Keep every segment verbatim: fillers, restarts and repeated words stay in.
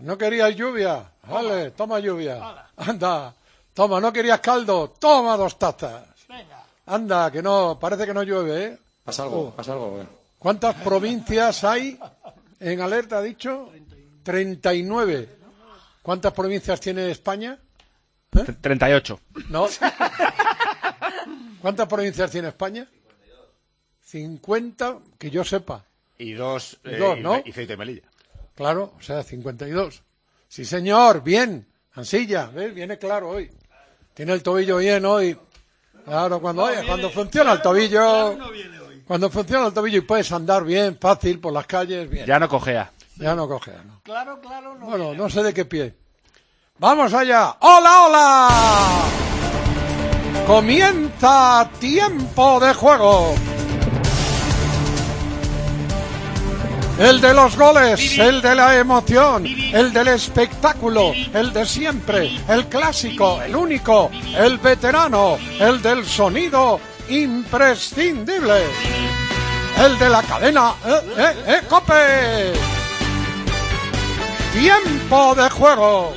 ¿No querías lluvia? Vale, toma lluvia. Anda, toma, ¿no querías caldo? Toma dos tazas. Venga. Anda, que no, parece que no llueve, ¿eh? Pasa algo, pasa algo. ¿Cuántas provincias hay en alerta, ha dicho? treinta y nueve. ¿Cuántas provincias tiene España? ¿Eh? treinta y ocho. No. ¿Cuántas provincias tiene España? cincuenta, que yo sepa. Y dos, y, dos, eh, ¿no? y Ceuta y Melilla. Claro, o sea, cincuenta y dos. Sí, señor, bien. Ansilla, ¿ves? Viene claro hoy. Tiene el tobillo bien hoy. Claro, cuando, no, oye, viene, cuando funciona el tobillo... Claro, no viene hoy. Cuando funciona el tobillo y puedes andar bien, fácil, por las calles, bien. Ya no cojea. Ya no cojea, ¿no? Claro, claro, no. Bueno, no sé de qué pie. ¡Vamos allá! ¡Hola, hola! Comienza Tiempo de Juego. El de los goles, el de la emoción, el del espectáculo, el de siempre, el clásico, el único, el veterano, el del sonido imprescindible, el de la cadena eh, eh, eh, COPE. Tiempo de Juego.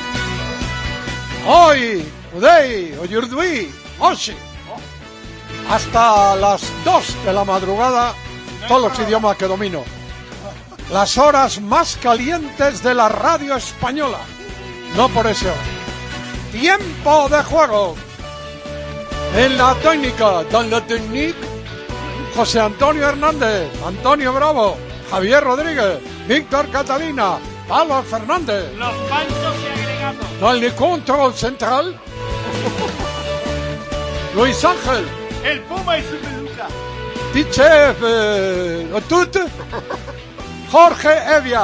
Hoy, today, oyurdui, oshi. Hasta las dos de la madrugada, todos los idiomas que domino. Las horas más calientes de la radio española. No por eso. Tiempo de Juego. En la técnica, dans la technique, José Antonio Hernández, Antonio Bravo, Javier Rodríguez, Víctor Catalina, Pablo Fernández. Los panchos y agregados. Dans le control central, Luis Ángel. El Puma y su peluca. Pichef, eh, Tut, Jorge Evia.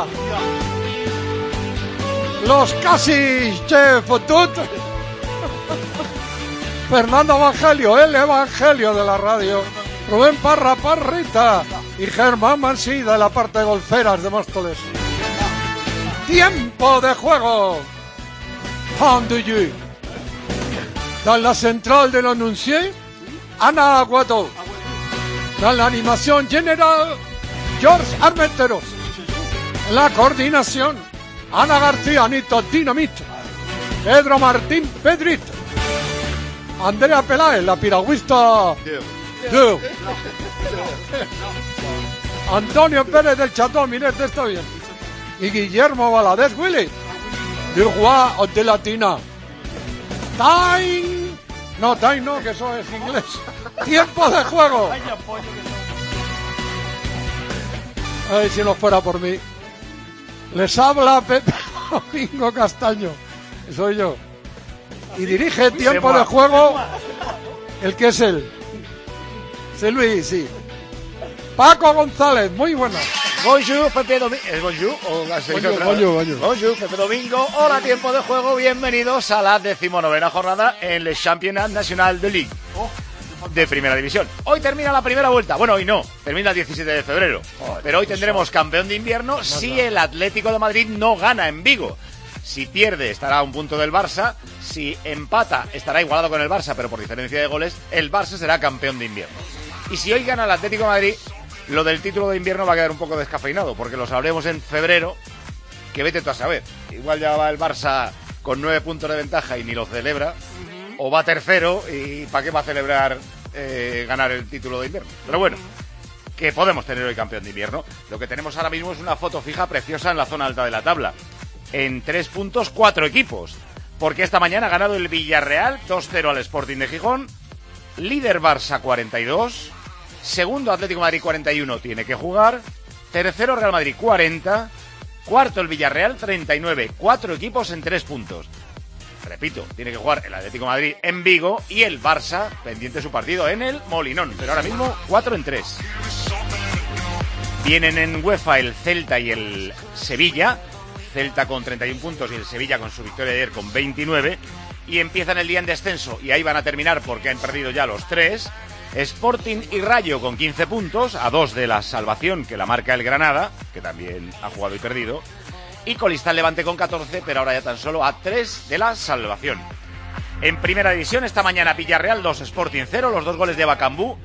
Los casi chef Tut. Fernando Evangelio, el Evangelio de la radio. Rubén Parra Parrita y Germán Mansí de la parte golferas de Móstoles. Tiempo de Juego. Temps de jeu. Dans la central de l'annoncier, Ana Aguado. Dans la animación general, George Armenteros. La coordinación, Ana García, Anito Dinamito. Pedro Martín Pedrito. Andrea Peláez, la piragüista. Dieu. Antonio Pérez del Chatón, mirad, está bien. Y Guillermo Valadez Willy. De Roi de Latina. Time. No, time no, que eso es inglés. Tiempo de Juego. Ay, si no fuera por mí. Les habla Pepe Domingo Castaño. Soy yo. Y dirige Tiempo de Juego. ¿El que es él? Sí, Luis, sí. Paco González, muy buena. Bonjour, Pepe Domingo. ¿Es bonjour o la bonjour, bonjour, bonjour. Bonjour, Pepe Domingo. Hola, Tiempo de Juego. Bienvenidos a la decimonovena jornada en el Championnat National de Ligue de Primera División. Hoy termina la primera vuelta. Bueno, hoy no. Termina el diecisiete de febrero. Pero hoy tendremos campeón de invierno si el Atlético de Madrid no gana en Vigo. Si pierde, estará a un punto del Barça. Si empata, estará igualado con el Barça, pero por diferencia de goles, el Barça será campeón de invierno. Y si hoy gana el Atlético de Madrid, lo del título de invierno va a quedar un poco descafeinado, porque lo sabremos en febrero, que vete tú a saber. Igual ya va el Barça con nueve puntos de ventaja y ni lo celebra, uh-huh. O va tercero y ¿para qué va a celebrar eh, ganar el título de invierno? Pero bueno, que podemos tener hoy campeón de invierno. Lo que tenemos ahora mismo es una foto fija preciosa en la zona alta de la tabla. En tres puntos, cuatro equipos. Porque esta mañana ha ganado el Villarreal dos cero al Sporting de Gijón. Líder Barça cuarenta y dos. Segundo Atlético de Madrid cuarenta y uno, tiene que jugar. Tercero Real Madrid cuarenta. Cuarto el Villarreal treinta y nueve. Cuatro equipos en tres puntos. Repito, tiene que jugar el Atlético de Madrid en Vigo y el Barça pendiente de su partido en el Molinón. Pero ahora mismo cuatro en tres. Vienen en UEFA el Celta y el Sevilla. Celta con treinta y uno puntos y el Sevilla con su victoria de ayer con veintinueve. Y empiezan el día en descenso y ahí van a terminar porque han perdido ya los tres. Sporting y Rayo con quince puntos, a dos de la salvación que la marca el Granada, que también ha jugado y perdido. Y colista el Levante con catorce, pero ahora ya tan solo a tres de la salvación. En primera división esta mañana Villarreal dos, Sporting cero, los dos goles de Bacambú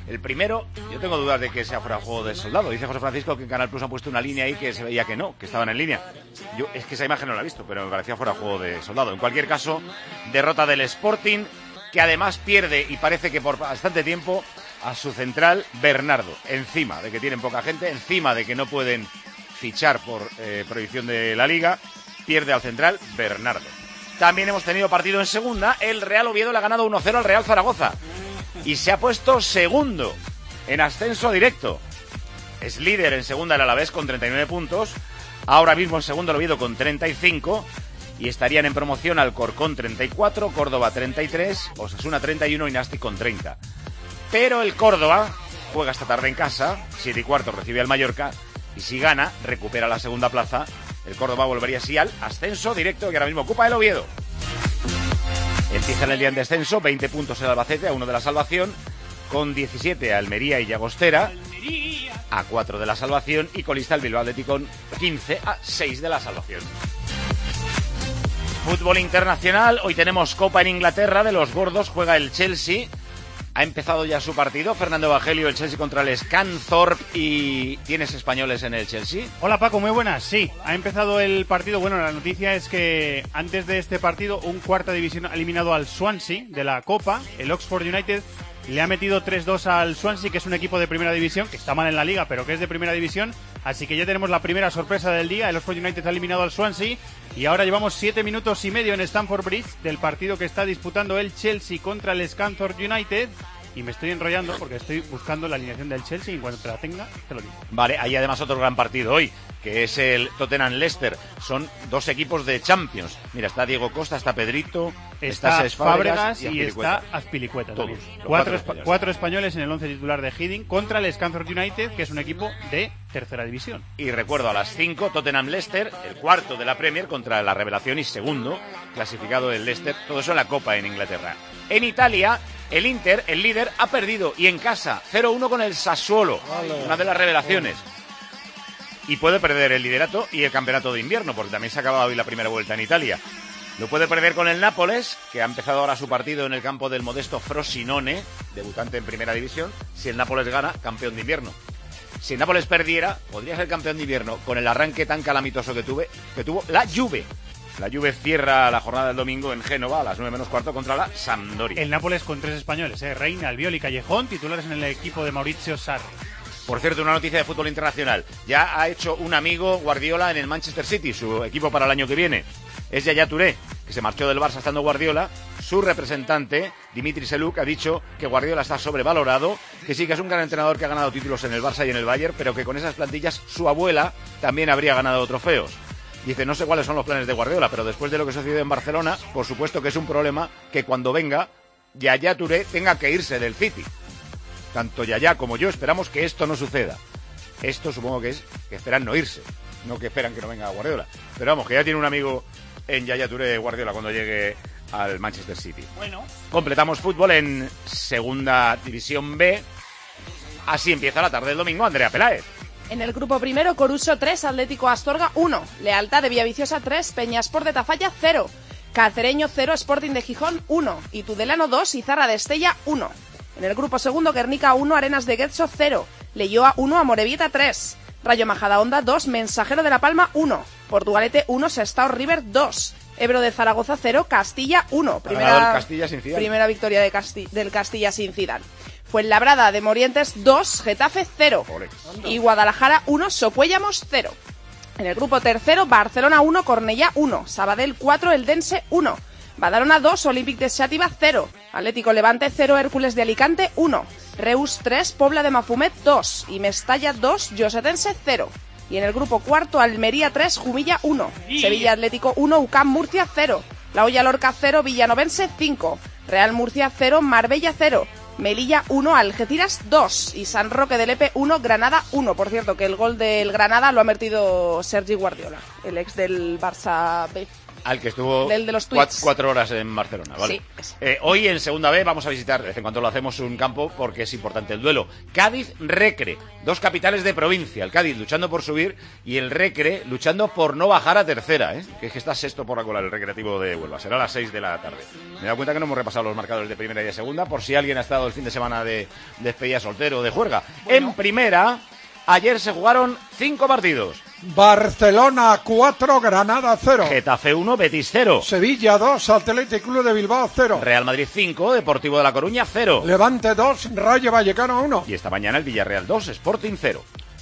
El primero, yo tengo dudas de que sea fuera de juego de soldado. Dice José Francisco que en Canal Plus han puesto una línea ahí que se veía que no, que estaban en línea. Yo es que esa imagen no la he visto, pero me parecía fuera de juego de soldado. En cualquier caso, derrota del Sporting, que además pierde, y parece que por bastante tiempo, a su central Bernardo. Encima de que tienen poca gente, encima de que no pueden fichar por eh, prohibición de la Liga, pierde al central Bernardo. También hemos tenido partido en segunda. El Real Oviedo le ha ganado uno cero al Real Zaragoza y se ha puesto segundo en ascenso directo. Es líder en segunda el Alavés con treinta y nueve puntos. Ahora mismo en segundo el Oviedo con treinta y cinco. Y estarían en promoción Alcorcón treinta y cuatro, Córdoba treinta y tres, Osasuna treinta y uno y Nasti con treinta. Pero el Córdoba juega esta tarde en casa, siete y cuarto recibe al Mallorca, y si gana, recupera la segunda plaza. El Córdoba volvería así al ascenso directo que ahora mismo ocupa el Oviedo. Empieza en el día en descenso, veinte puntos el Albacete, a uno de la salvación, con diecisiete Almería y Llagostera, a cuatro de la salvación, y colista el Bilbao Athletic con quince a seis de la salvación. Fútbol internacional, hoy tenemos Copa en Inglaterra, de los gordos, juega el Chelsea. Ha empezado ya su partido, Fernando Evangelio, el Chelsea contra el Scunthorpe, y ¿tienes españoles en el Chelsea? Hola Paco, muy buenas, sí, ha empezado el partido. Bueno, la noticia es que antes de este partido un cuarta división ha eliminado al Swansea de la Copa, el Oxford United le ha metido tres dos al Swansea, que es un equipo de primera división, que está mal en la liga, pero que es de primera división, así que ya tenemos la primera sorpresa del día. El Oxford United ha eliminado al Swansea y ahora llevamos siete minutos y medio en Stamford Bridge del partido que está disputando el Chelsea contra el Scunthorpe United. Y me estoy enrollando porque estoy buscando la alineación del Chelsea y en cuanto te la tenga, te lo digo. Vale, hay además otro gran partido hoy, que es el Tottenham-Leicester. Son dos equipos de Champions. Mira, está Diego Costa, está Pedrito, está, está Cés Fábregas y, y está Azpilicueta. Todos, también. cuatro, Cuatro, españoles. cuatro españoles en el once titular de Hiddink contra el Scunthorpe United, que es un equipo de tercera división. Y recuerdo, a las cinco, Tottenham-Leicester, el cuarto de la Premier contra la revelación y segundo clasificado el Leicester. Todo eso en la Copa en Inglaterra. En Italia, el Inter, el líder, ha perdido y en casa cero uno con el Sassuolo, vale. Una de las revelaciones. Y puede perder el liderato y el campeonato de invierno, porque también se ha acabado hoy la primera vuelta en Italia. Lo puede perder con el Nápoles, que ha empezado ahora su partido en el campo del modesto Frosinone, debutante en primera división. Si el Nápoles gana, campeón de invierno. Si el Nápoles perdiera, podría ser campeón de invierno con el arranque tan calamitoso que, tuve, que tuvo la Juve. La Juve cierra la jornada del domingo en Génova a las nueve menos cuarto contra la Sampdoria. El Nápoles con tres españoles, ¿eh? Reina, Albiol y Callejón, titulares en el equipo de Maurizio Sarri. Por cierto, una noticia de fútbol internacional. Ya ha hecho un amigo Guardiola en el Manchester City, su equipo para el año que viene. Es Yaya Touré, que se marchó del Barça estando Guardiola. Su representante, Dimitri Seluk, ha dicho que Guardiola está sobrevalorado, que sí que es un gran entrenador que ha ganado títulos en el Barça y en el Bayern, pero que con esas plantillas su abuela también habría ganado trofeos. Dice, no sé cuáles son los planes de Guardiola, pero después de lo que sucedió en Barcelona, por supuesto que es un problema que cuando venga Yaya Touré tenga que irse del City. Tanto Yaya como yo esperamos que esto no suceda. Esto supongo que es que esperan no irse, no que esperan que no venga Guardiola. Pero vamos, que ya tiene un amigo en Yaya Touré Guardiola cuando llegue al Manchester City. Bueno. Completamos fútbol en Segunda División B. Así empieza la tarde del domingo, Andrea Peláez. En el grupo primero, Coruso tres, Atlético Astorga uno, Lealtad de Villaviciosa tres, Peñasport de Tafalla cero, Cacereño cero, Sporting de Gijón uno y Tudelano dos, Izarra de Estella uno. En el grupo segundo, Guernica uno, Arenas de Getxo cero, Leioa uno, Amorebieta tres, Rayo Majadahonda dos, Mensajero de La Palma uno, Portugalete uno, Sestao River dos, Ebro de Zaragoza cero, Castilla uno. Primera, Castilla sin Zidane. primera victoria de Casti- del Castilla sin Zidane. Fuenlabrada de Morientes dos, Getafe cero. Y Guadalajara uno, Socuéllamos cero. En el grupo tercero, Barcelona uno, Cornellá uno, Sabadell cuatro, Eldense uno, Badalona dos, Olympic de Xàtiva cero, Atlético Levante cero, Hércules de Alicante uno, Reus tres, Pobla de Mafumet dos y Mestalla dos, Llosetense cero. Y en el grupo cuarto, Almería tres, Jumilla uno, Sevilla Atlético uno, U C A M Murcia cero, La Hoya Lorca cero, Villanovense cinco, Real Murcia cero, Marbella cero, Melilla uno, Algeciras dos y San Roque de Lepe uno, Granada uno. Por cierto, que el gol del Granada lo ha metido Sergi Guardiola, el ex del Barça B. Al que estuvo Del de los cuat- tweets. cuatro horas en Barcelona, ¿vale? Sí, ese. Eh, hoy en Segunda B vamos a visitar, de vez en cuando lo hacemos, un campo porque es importante el duelo. Cádiz-Recre, dos capitales de provincia. El Cádiz luchando por subir y el Recre luchando por no bajar a tercera, ¿eh? Que es que está sexto por la cola el Recreativo de Huelva. Será a las seis de la tarde. Me he dado cuenta que no hemos repasado los marcadores de primera y de segunda, por si alguien ha estado el fin de semana de despedida soltero o de juerga. En primera, ayer se jugaron cinco partidos. Barcelona cuatro, Granada cero. Getafe uno, Betis cero. Sevilla dos, Athletic Club de Bilbao cero. Real Madrid cinco, Deportivo de La Coruña cero. Levante dos, Rayo Vallecano uno. Y esta mañana el Villarreal dos, Sporting cero.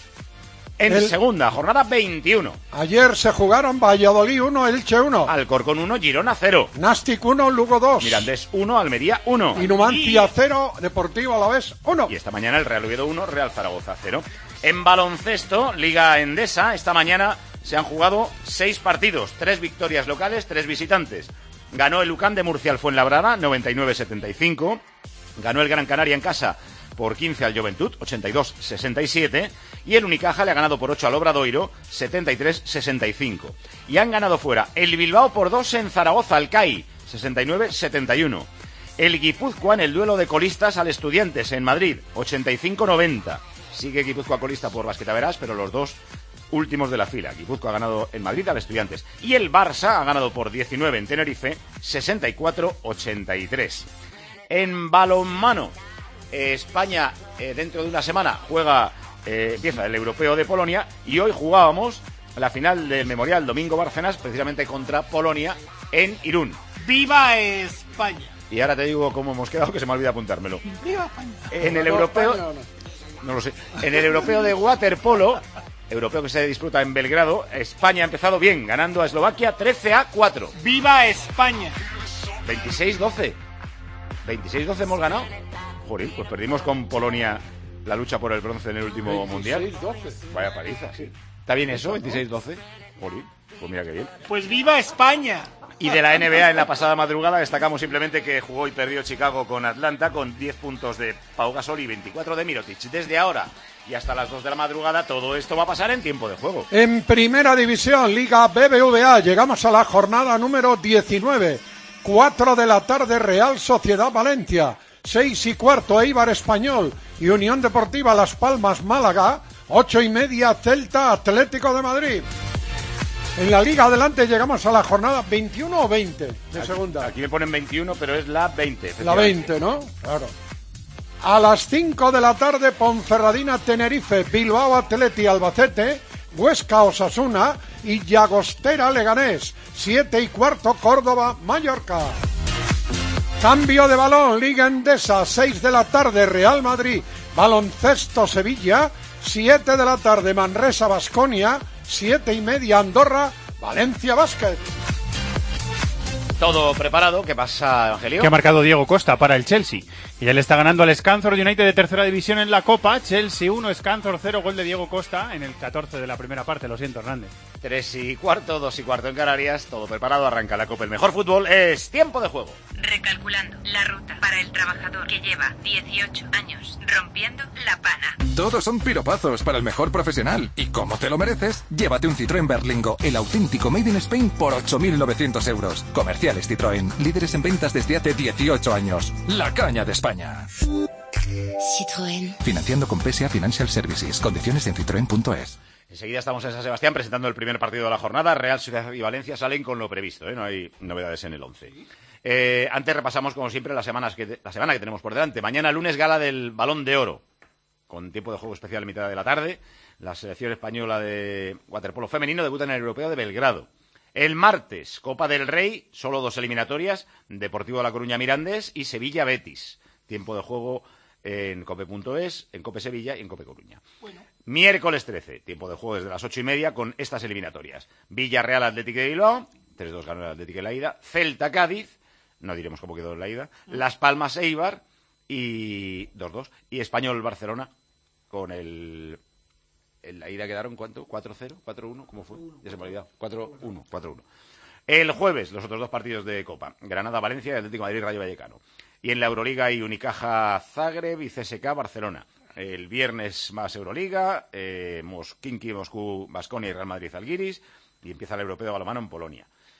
En El- segunda, jornada veintiuno. Ayer se jugaron Valladolid uno, Elche uno. Alcorcón uno, Girona cero. Nastic uno, Lugo dos. Mirandés uno, Almería uno. Y Numancia cero, Deportivo Alavés uno. Y esta mañana el Real Oviedo uno, Real Zaragoza cero. En baloncesto, Liga Endesa, esta mañana se han jugado seis partidos, tres victorias locales, tres visitantes. Ganó el Lucán de Murcia al Fuenlabrada, noventa y nueve setenta y cinco. Ganó el Gran Canaria en casa por quince al Juventud, ochenta y dos sesenta y siete. Y el Unicaja le ha ganado por ocho al Obradoiro, setenta y tres sesenta y cinco. Y han ganado fuera el Bilbao por dos en Zaragoza al C A I, sesenta y nueve setenta y uno. El Guipúzcoa en el duelo de colistas al Estudiantes en Madrid, ochenta y cinco noventa. Sigue Guipúzcoa colista por Basquetaverás, pero los dos últimos de la fila. Guipúzcoa ha ganado en Madrid al Estudiantes. Y el Barça ha ganado por diecinueve en Tenerife, sesenta y cuatro ochenta y tres. En balonmano, eh, España eh, dentro de una semana juega, eh, empieza el Europeo de Polonia, y hoy jugábamos la final del Memorial Domingo Bárcenas, precisamente contra Polonia en Irún. ¡Viva España! Y ahora te digo cómo hemos quedado, que se me olvida apuntármelo. ¡Viva España! En el europeo, no lo sé, en el europeo de waterpolo, europeo que se disputa en Belgrado, España ha empezado bien, ganando a Eslovaquia trece a cuatro. ¡Viva España! veintiséis doce. veintiséis doce hemos ganado. Joder, pues perdimos con Polonia la lucha por el bronce en el último mundial. Vaya paliza, sí. ¿Está bien eso? veintiséis doce. Joder, pues mira qué bien. ¡Pues viva España! Y de la N B A en la pasada madrugada destacamos simplemente que jugó y perdió Chicago con Atlanta con diez puntos de Pau Gasol y veinticuatro de Mirotic. Desde ahora y hasta las dos de la madrugada todo esto va a pasar en tiempo de juego. En Primera División, Liga B B V A, llegamos a la jornada número diecinueve. cuatro de la tarde, Real Sociedad Valencia. seis y cuarto, Eibar Español y Unión Deportiva Las Palmas Málaga. ocho y media, Celta Atlético de Madrid. En la Liga Adelante llegamos a la jornada veintiuno o veinte de segunda. Aquí me ponen veintiuno, pero es la veinte. La veinte, ¿no? Claro. A las cinco de la tarde, Ponferradina Tenerife, Bilbao Atleti Albacete, Huesca Osasuna y Llagostera Leganés. siete y cuarto, Córdoba Mallorca. Cambio de balón, Liga Endesa, seis de la tarde, Real Madrid, Baloncesto Sevilla, siete de la tarde, Manresa Baskonia, siete y media, Andorra, Valencia Basket. Todo preparado. ¿Qué pasa, Evangelio? Que ha marcado Diego Costa para el Chelsea. Y ya le está ganando al Scanthor United de tercera división en la Copa. Chelsea uno, Scanthor cero, gol de Diego Costa en el catorce de la primera parte. Lo siento, Hernández. Tres y cuarto, dos y cuarto en Canarias. Todo preparado, arranca la Copa. El mejor fútbol es tiempo de juego. Recalculando la ruta para el trabajador que lleva dieciocho años rompiendo la pana. Todos son piropazos para el mejor profesional. Y como te lo mereces, llévate un Citroën Berlingo, el auténtico Made in Spain, por ocho mil novecientos euros. Comerciales Citroën, líderes en ventas desde hace dieciocho años. La caña de España. Citroën. Financiando con P S A Financial Services. Condiciones en citroen punto es. Enseguida estamos en San Sebastián presentando el primer partido de la jornada. Real Sociedad y Valencia salen con lo previsto, ¿eh? No hay novedades en el once. Eh, antes repasamos, como siempre, las semanas que, la semana que tenemos por delante. Mañana, lunes, gala del Balón de Oro, con tiempo de juego especial a mitad de la tarde. La selección española de waterpolo femenino debuta en el Europeo de Belgrado. El martes, Copa del Rey, solo dos eliminatorias, Deportivo de La Coruña Mirandés y Sevilla Betis. Tiempo de juego en cope punto es, en Cope Sevilla y en Cope Coruña. Bueno. Miércoles trece, tiempo de juego desde las ocho y media con estas eliminatorias. Villarreal Atlético de Bilbao, tres dos ganó el Atlético en la ida. Celta Cádiz, no diremos cómo quedó en la ida. Las Palmas Eibar y dos dos. Y Español Barcelona con el... En la ida quedaron, ¿cuánto? ¿cuatro cero? ¿cuatro uno? ¿Cómo fue? Ya se me ha olvidado. cuatro uno. cuatro uno. El jueves, los otros dos partidos de Copa. Granada-Valencia y Atlético de Madrid-Rayo Vallecano. Y en la Euroliga hay Unicaja Zagreb y C S K Barcelona. El viernes más Euroliga, eh, Mos- Khimki Moscú Baskonia y Real Madrid Zalgiris. Y empieza el Europeo de balonmano en Polonia.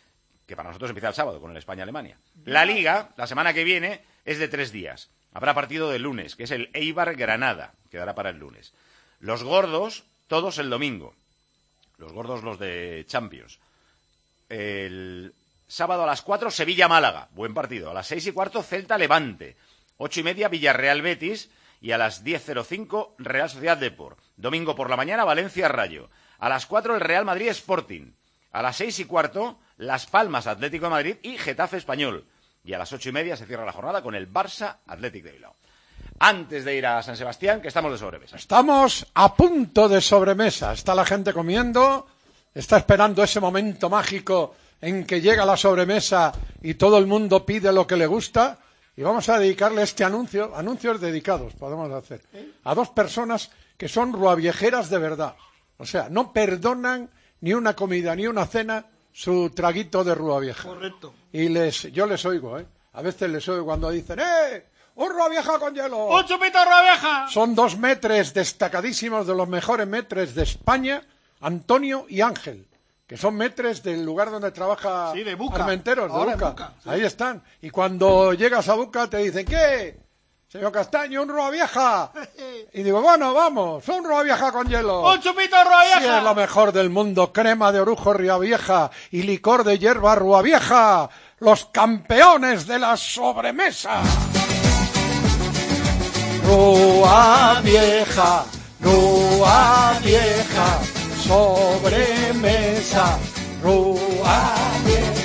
que para nosotros empieza el sábado con el España-Alemania. La Liga, la semana que viene, es de tres días. Habrá partido de lunes, que es el Eibar-Granada, quedará para el lunes. Los gordos, todos el domingo. Los gordos, los de Champions. El sábado a las cuatro, Sevilla-Málaga, buen partido. A las seis y cuarto, Celta-Levante. Ocho y media, Villarreal-Betis. Y a las diez cero cinco, Real Sociedad Depor. Domingo por la mañana, Valencia-Rayo. A las cuatro, el Real Madrid-Sporting. A las seis y cuarto, Las Palmas Atlético de Madrid y Getafe Español. Y a las ocho y media se cierra la jornada con el Barça Atlético de Bilbao. Antes de ir a San Sebastián, que estamos de sobremesa. Estamos a punto de sobremesa. Está la gente comiendo, está esperando ese momento mágico en que llega la sobremesa y todo el mundo pide lo que le gusta. Y vamos a dedicarle este anuncio, anuncios dedicados, podemos hacer, a dos personas que son ruaviejeras de verdad. O sea, no perdonan ni una comida ni una cena su traguito de ruavieja. Correcto. Y les, yo les oigo, ¿eh? A veces les oigo cuando dicen, ¡eh! ¡Un ruavieja con hielo! ¡Un chupito ruavieja! Son dos metres destacadísimos de los mejores metres de España, Antonio y Ángel, que son metres del lugar donde trabaja sí, de Buca. Armenteros, de Ahora Buca. Buca, sí. Ahí están. Y cuando llegas a Buca te dicen, ¿qué? Señor Castaño, un ruavieja. Y digo, bueno, vamos, un ruavieja con hielo. ¡Un chupito ruavieja! Sí, es lo mejor del mundo, crema de orujo ruavieja y licor de hierba ruavieja, los campeones de la sobremesa. Ruavieja, ruavieja, sobremesa, ruavieja.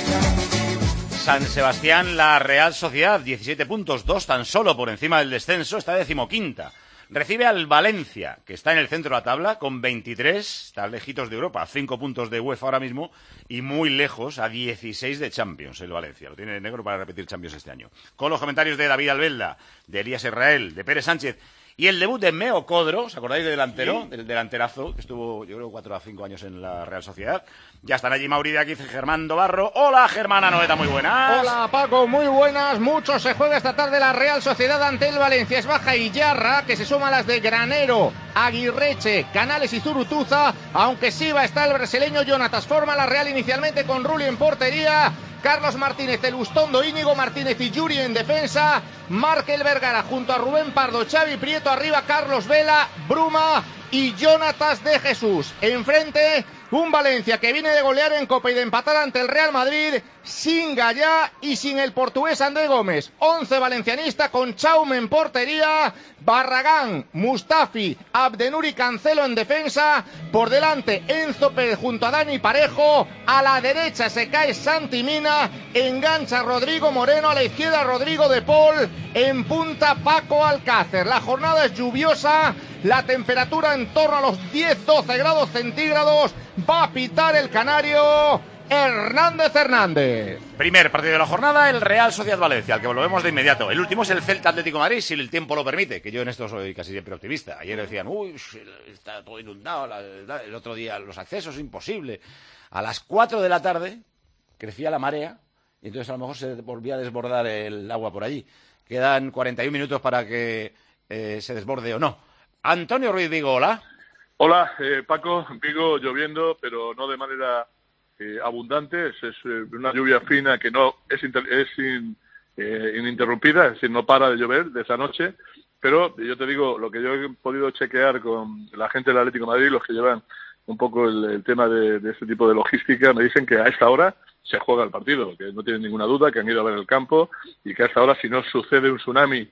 San Sebastián, la Real Sociedad, diecisiete puntos, dos tan solo por encima del descenso, está decimoquinta. Recibe al Valencia, que está en el centro de la tabla, con veintitrés, está lejitos de Europa, cinco puntos de UEFA ahora mismo, y muy lejos, a dieciséis de Champions, el Valencia. Lo tiene negro para repetir Champions este año. Con los comentarios de David Albelda, de Elías Israel, de Pérez Sánchez, y el debut de Meo Codro, ¿os acordáis de delantero? ¿Sí? Del delanterazo, que estuvo, yo creo, cuatro a cinco años en la Real Sociedad. Ya están allí Mauri de aquí, Germán Dobarro. Hola, Germán Anoeta, muy buenas. Hola, Paco, muy buenas. Mucho se juega esta tarde la Real Sociedad ante el Valencia. Es Baja y Yarra, que se suma a las de Granero, Aguirreche, Canales y Zurutuza. Aunque sí va a estar el brasileño Jonatas. Forma la Real inicialmente con Rulli en portería. Carlos Martínez, Elustondo, Íñigo Martínez y Yuri en defensa. Markel Vergara junto a Rubén Pardo, Xavi Prieto arriba, Carlos Vela, Bruma y Jonatas de Jesús. Enfrente, un Valencia que viene de golear en Copa y de empatar ante el Real Madrid, sin Gallá y sin el portugués André Gómez. Once valencianista con Chaume en portería, Barragán, Mustafi, Abdenur y Cancelo en defensa. Por delante, Enzo Pérez junto a Dani Parejo. A la derecha se cae Santi Mina. Engancha Rodrigo Moreno. A la izquierda, Rodrigo de Paul. En punta, Paco Alcácer. La jornada es lluviosa. La temperatura en torno a los diez doce grados centígrados. Va a pitar el canario Hernández Hernández. Primer partido de la jornada, el Real Sociedad Valencia, al que volvemos de inmediato. El último es el Celta Atlético de Madrid, si el tiempo lo permite, que yo en esto soy casi siempre optimista. Ayer decían, uy, está todo inundado, el otro día los accesos, imposible. A las cuatro de la tarde crecía la marea y entonces a lo mejor se volvía a desbordar el agua por allí. Quedan cuarenta y un minutos para que eh, se desborde o no. Antonio Ruiz Vigo, hola. Hola, eh, Paco, Vigo lloviendo, pero no de manera eh, abundante, es, es eh, una lluvia fina que no es, inter, es in, eh, ininterrumpida, es decir, no para de llover desde anoche, pero yo te digo, lo que yo he podido chequear con la gente del Atlético de Madrid, los que llevan un poco el, el tema de, de este tipo de logística, me dicen que a esta hora se juega el partido, que no tienen ninguna duda, que han ido a ver el campo y que a esta hora, si no sucede un tsunami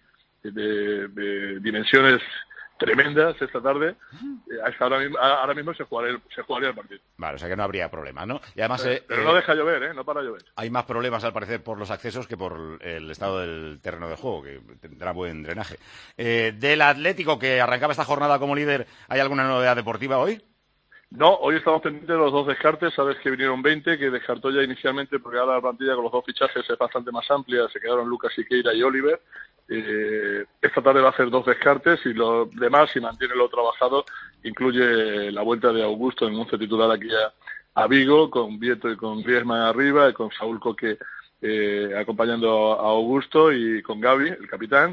de, de dimensiones tremendas esta tarde, a esta hora mismo, ahora mismo se jugaría, el, se jugaría el partido. Vale, o sea que no habría problema, ¿no? Y además, pero eh, pero no deja llover, ¿eh? No para llover. Hay más problemas, al parecer, por los accesos que por el estado del terreno de juego, que tendrá buen drenaje. Eh, del Atlético, que arrancaba esta jornada como líder, ¿hay alguna novedad deportiva hoy? No, hoy estamos pendientes de los dos descartes. Sabes que vinieron veinte, que descartó ya inicialmente, porque ahora la plantilla con los dos fichajes es bastante más amplia. Se quedaron Lucas Siqueira y Oliver. Eh, esta tarde va a hacer dos descartes y lo demás, si mantiene lo trabajado, incluye la vuelta de Augusto en once titular aquí a, a Vigo, con Vieto y con Griezmann arriba, y con Saúl Coque eh, acompañando a Augusto y con Gavi, el capitán.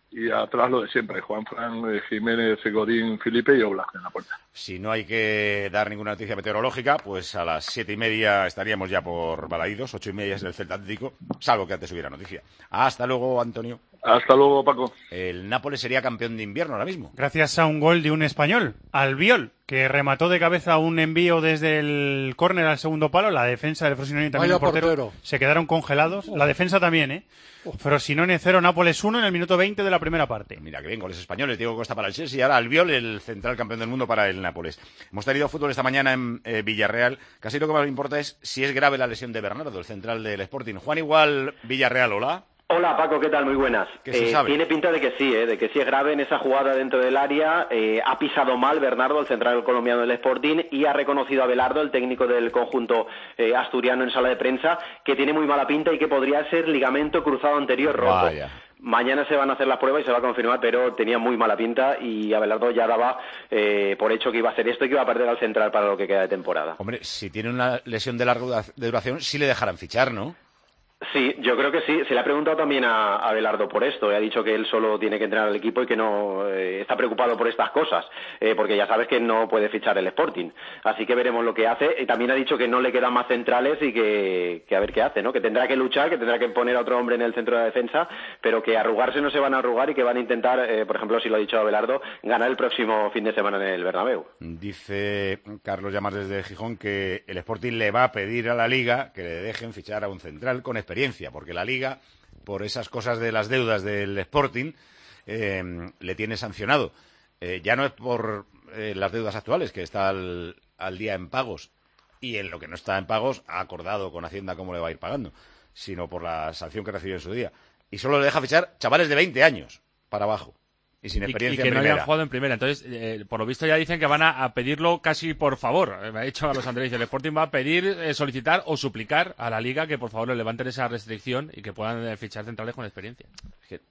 y atrás lo de siempre, Juan Fran, eh, Jiménez, Godín, Felipe y Oblak en la puerta. Si no hay que dar ninguna noticia meteorológica, pues a las siete y media estaríamos ya por Balaídos, ocho y media es el Celta Atlético, salvo que antes hubiera noticia. Hasta luego, Antonio. Hasta luego, Paco. El Nápoles sería campeón de invierno ahora mismo. Gracias a un gol de un español, Albiol, que remató de cabeza un envío desde el córner al segundo palo. La defensa del Frosinone y también Vaya el portero, portero. se quedaron congelados. La defensa también, ¿eh? Frosinone cero, Nápoles uno en el minuto veinte de la primera parte. Mira, que bien, goles españoles. Diego Costa para el Chelsea y ahora Albiol, el central campeón del mundo para el Nápoles. Hemos tenido fútbol esta mañana en eh, Villarreal. Casi lo que más me importa es si es grave la lesión de Bernardo, el central del Sporting. Juan Igual, Villarreal, hola. Hola Paco, ¿qué tal? Muy buenas. ¿Qué se eh, sabe? Tiene pinta de que sí, eh, de que sí es grave en esa jugada dentro del área. Eh, ha pisado mal Bernardo, el central colombiano del Sporting, y ha reconocido a Abelardo, el técnico del conjunto eh, asturiano, en sala de prensa, que tiene muy mala pinta y que podría ser ligamento cruzado anterior roto. Vaya. Mañana se van a hacer las pruebas y se va a confirmar, pero tenía muy mala pinta y Abelardo ya daba eh, por hecho que iba a ser esto y que iba a perder al central para lo que queda de temporada. Hombre, si tiene una lesión de larga duración, sí le dejarán fichar, ¿no? Sí, yo creo que sí. Se le ha preguntado también a a Abelardo por esto. Ha dicho que él solo tiene que entrenar al equipo y que no eh, está preocupado por estas cosas, eh, porque ya sabes que no puede fichar el Sporting. Así que veremos lo que hace. Y también ha dicho que no le quedan más centrales y que, que a ver qué hace, ¿no? Que tendrá que luchar, que tendrá que poner a otro hombre en el centro de la defensa, pero que arrugarse no se van a arrugar y que van a intentar, eh, por ejemplo, si lo ha dicho Abelardo, ganar el próximo fin de semana en el Bernabéu. Dice Carlos Llamas desde Gijón que el Sporting le va a pedir a la Liga que le dejen fichar a un central con experiencia, porque la Liga, por esas cosas de las deudas del Sporting, eh, le tiene sancionado. Eh, ya no es por eh, las deudas actuales, que está al, al día en pagos, y en lo que no está en pagos ha acordado con Hacienda cómo le va a ir pagando, sino por la sanción que recibió en su día. Y solo le deja fichar chavales de veinte años para abajo. Y sin experiencia y, y que en no primera. hayan jugado en primera. Entonces, eh, por lo visto ya dicen que van a, a pedirlo casi por favor. Eh, me ha dicho a los Andrés, el Sporting va a pedir, eh, solicitar o suplicar a la Liga que por favor le levanten esa restricción y que puedan eh, fichar centrales con experiencia. Es que,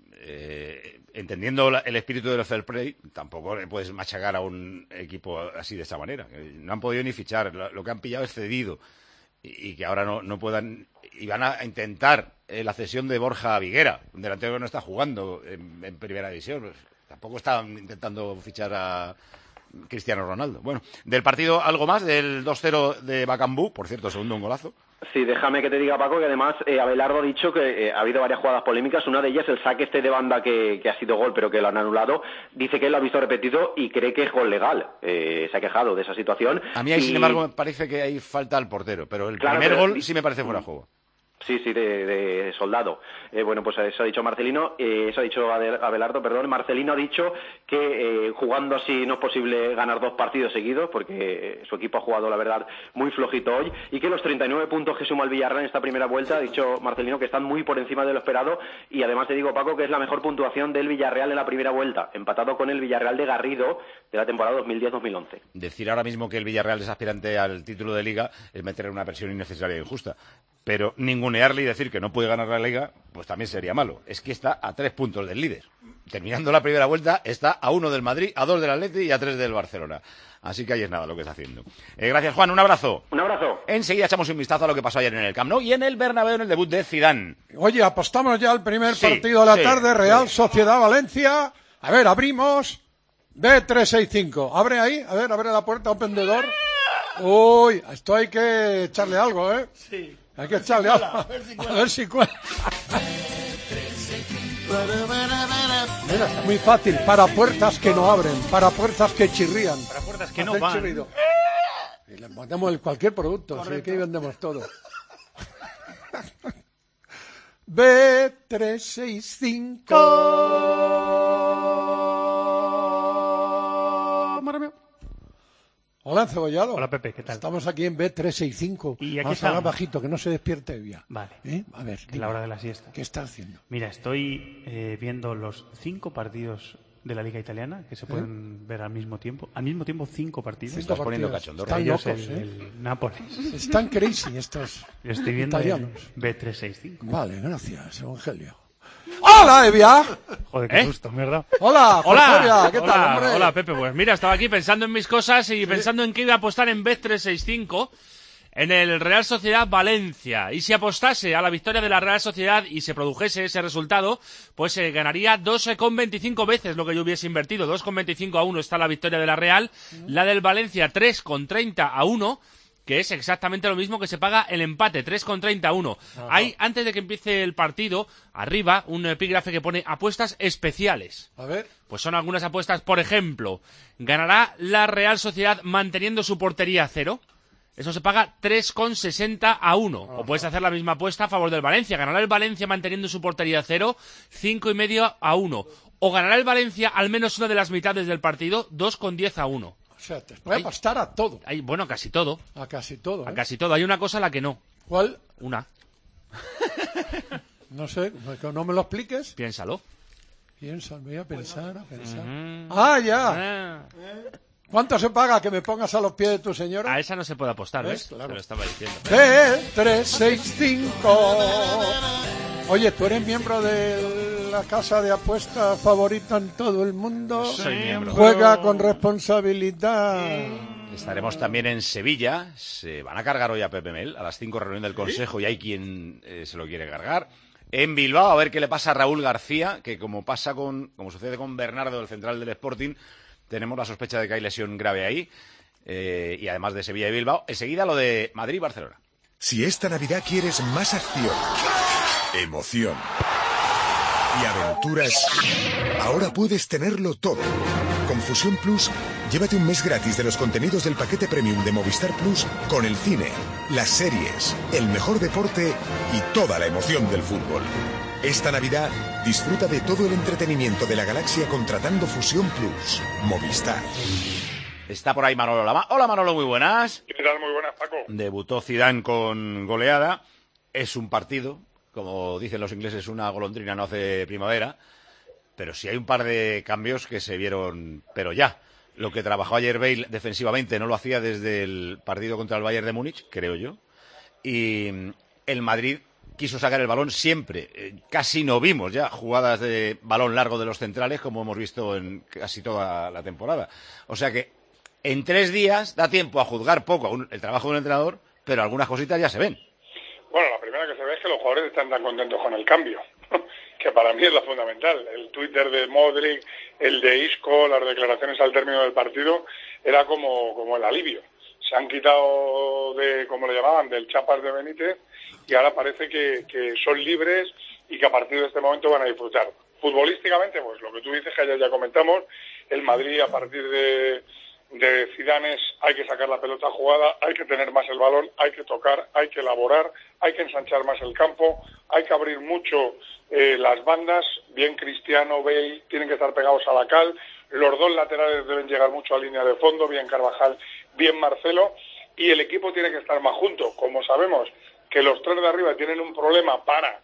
eh, entendiendo la, el espíritu del fair play, tampoco le puedes machacar a un equipo así de esa manera. No han podido ni fichar, lo, lo que han pillado es cedido. Y, y que ahora no, no puedan... Y van a intentar eh, la cesión de Borja Viguera, un delantero que no está jugando en, en primera división. Pues, tampoco están intentando fichar a Cristiano Ronaldo. Bueno, del partido, ¿algo más? Del dos cero de Bacambú, por cierto, segundo un golazo. Sí, déjame que te diga, Paco, que además eh, Abelardo ha dicho que eh, ha habido varias jugadas polémicas. Una de ellas, el saque este de banda que, que ha sido gol, pero que lo han anulado. Dice que él lo ha visto repetido y cree que es gol legal. Eh, se ha quejado de esa situación. A mí ahí, y... sin embargo, me parece que hay falta al portero, pero el Claro, primer pero... gol sí me parece fuera de juego. Sí, sí, de, de Soldado. Eh, bueno, pues eso ha dicho Marcelino, eh, eso ha dicho Abelardo, perdón. Marcelino ha dicho que eh, jugando así no es posible ganar dos partidos seguidos, porque su equipo ha jugado, la verdad, muy flojito hoy, y que los treinta y nueve puntos que suma el Villarreal en esta primera vuelta, ha dicho Marcelino que están muy por encima de lo esperado, y además te digo, Paco, que es la mejor puntuación del Villarreal en la primera vuelta, empatado con el Villarreal de Garrido de la temporada dos mil diez dos mil once. Decir ahora mismo que el Villarreal es aspirante al título de Liga es meter una presión innecesaria e injusta. Pero ningunearle y decir que no puede ganar la Liga, pues también sería malo. Es que está a tres puntos del líder. Terminando la primera vuelta, está a uno del Madrid, a dos del Atleti y a tres del Barcelona. Así que ahí es nada lo que está haciendo. Eh, gracias, Juan. Un abrazo. Un abrazo. Enseguida echamos un vistazo a lo que pasó ayer en el Camp Nou y en el Bernabéu en el debut de Zidane. Oye, apostamos ya al primer Sí, partido de la sí, tarde, Real sí. Sociedad Valencia. A ver, abrimos. B trescientos sesenta y cinco. Abre ahí, a ver, abre la puerta, open the door. Uy, esto hay que echarle algo, ¿eh? Sí. Hay que echarle algo. A ver si cuela. Mira, está muy fácil. Para puertas que no abren, para puertas que chirrían. Para puertas que no Hacer van. chirrido. Y le ponemos el cualquier producto, así que ahí vendemos todo. B trescientos sesenta y cinco. Madre mía. Hola, Encebollado. Hola, Pepe, ¿qué tal? Estamos aquí en B trescientos sesenta y cinco. Y aquí Vamos a hablar estamos. bajito, que no se despierte ya. Vale. ¿Eh? A ver, Es dime, la hora de la siesta. ¿qué estás haciendo? Mira, estoy eh, viendo los cinco partidos de la Liga Italiana que se pueden ver al mismo tiempo. Al mismo tiempo, cinco partidos. Cinco Estás poniendo partidos. cachondorro. Están Ellos locos, el, ¿eh? el Nápoles. Están crazy estos Yo estoy viendo el italianos. B trescientos sesenta y cinco. Vale, gracias, Evangelio. ¡Hola, Evia! Joder, qué ¿Eh? susto, ¿verdad? ¡Hola, Hola, Jorge! ¿Qué hola, tal, hombre? hola, Pepe. Pues mira, estaba aquí pensando en mis cosas y pensando en que iba a apostar en Bet trescientos sesenta y cinco. en el Real Sociedad Valencia. Y si apostase a la victoria de la Real Sociedad y se produjese ese resultado, pues eh, ganaría dos coma veinticinco veces lo que yo hubiese invertido. dos coma veinticinco a uno está la victoria de la Real, la del Valencia tres coma treinta a uno, que es exactamente lo mismo que se paga el empate, tres coma treinta a uno. Hay, antes de que empiece el partido, arriba, un epígrafe que pone apuestas especiales. A ver. Pues son algunas apuestas, por ejemplo, ¿ganará la Real Sociedad manteniendo su portería a cero? Eso se paga tres coma sesenta a uno. O puedes hacer la misma apuesta a favor del Valencia. ¿Ganará el Valencia manteniendo su portería a cero? cinco coma cinco a uno. O ganará el Valencia al menos una de las mitades del partido, dos coma diez a uno. O sea, te puede apostar a todo. Hay, bueno, casi todo. A casi todo. ¿eh? A casi todo. Hay una cosa a la que no. ¿Cuál? Una. No sé, no me lo expliques. Piénsalo. Piensa, voy a pensar, a pensar. Uh-huh. Ah, ya. Ah. ¿Cuánto se paga que me pongas a los pies de tu señora? A esa no se puede apostar, ¿ves? ¿Ves? Claro. Te lo estaba diciendo. T tres seis cinco. Oye, ¿tú eres miembro de la casa de apuestas favorita en todo el mundo? Soy miembro. Juega con responsabilidad. Estaremos también en Sevilla. Se van a cargar hoy a Pepe Mel a las cinco, reunión del Consejo, y hay quien eh, se lo quiere cargar. En Bilbao, a ver qué le pasa a Raúl García, que como pasa con, como sucede con Bernardo, el central del Sporting, tenemos la sospecha de que hay lesión grave ahí. Eh, y además de Sevilla y Bilbao, enseguida lo de Madrid y Barcelona. Si esta Navidad quieres más acción, emoción y aventuras, ahora puedes tenerlo todo. Con Fusión Plus, llévate un mes gratis de los contenidos del paquete premium de Movistar Plus con el cine, las series, el mejor deporte y toda la emoción del fútbol. Esta Navidad, disfruta de todo el entretenimiento de la galaxia contratando Fusión Plus. Movistar. Está por ahí Manolo Lama. Hola Manolo, muy buenas. ¿Qué tal? Muy buenas, Paco. Debutó Zidane con goleada. Es un partido, como dicen los ingleses, una golondrina no hace primavera. Pero sí hay un par de cambios que se vieron, pero ya. Lo que trabajó ayer Bale defensivamente no lo hacía desde el partido contra el Bayern de Múnich, creo yo. Y el Madrid quiso sacar el balón siempre. Eh, casi no vimos ya jugadas de balón largo de los centrales como hemos visto en casi toda la temporada. O sea que en tres días da tiempo a juzgar poco un, el trabajo de un entrenador, pero algunas cositas ya se ven. Bueno, la primera que se ve es que los jugadores están tan contentos con el cambio, que para mí es lo fundamental. El Twitter de Modric, el de Isco, las declaraciones al término del partido, era como, como el alivio. Se han quitado de, como le llamaban, del chapas de Benítez, y ahora parece que, que son libres y que a partir de este momento van a disfrutar. Futbolísticamente, pues lo que tú dices, que ayer ya comentamos, el Madrid a partir de, de Zidane es, hay que sacar la pelota jugada, hay que tener más el balón, hay que tocar, hay que elaborar, hay que ensanchar más el campo, hay que abrir mucho eh, las bandas, bien Cristiano, Bale, tienen que estar pegados a la cal, los dos laterales deben llegar mucho a línea de fondo, bien Carvajal, bien Marcelo, y el equipo tiene que estar más junto. Como sabemos que los tres de arriba tienen un problema para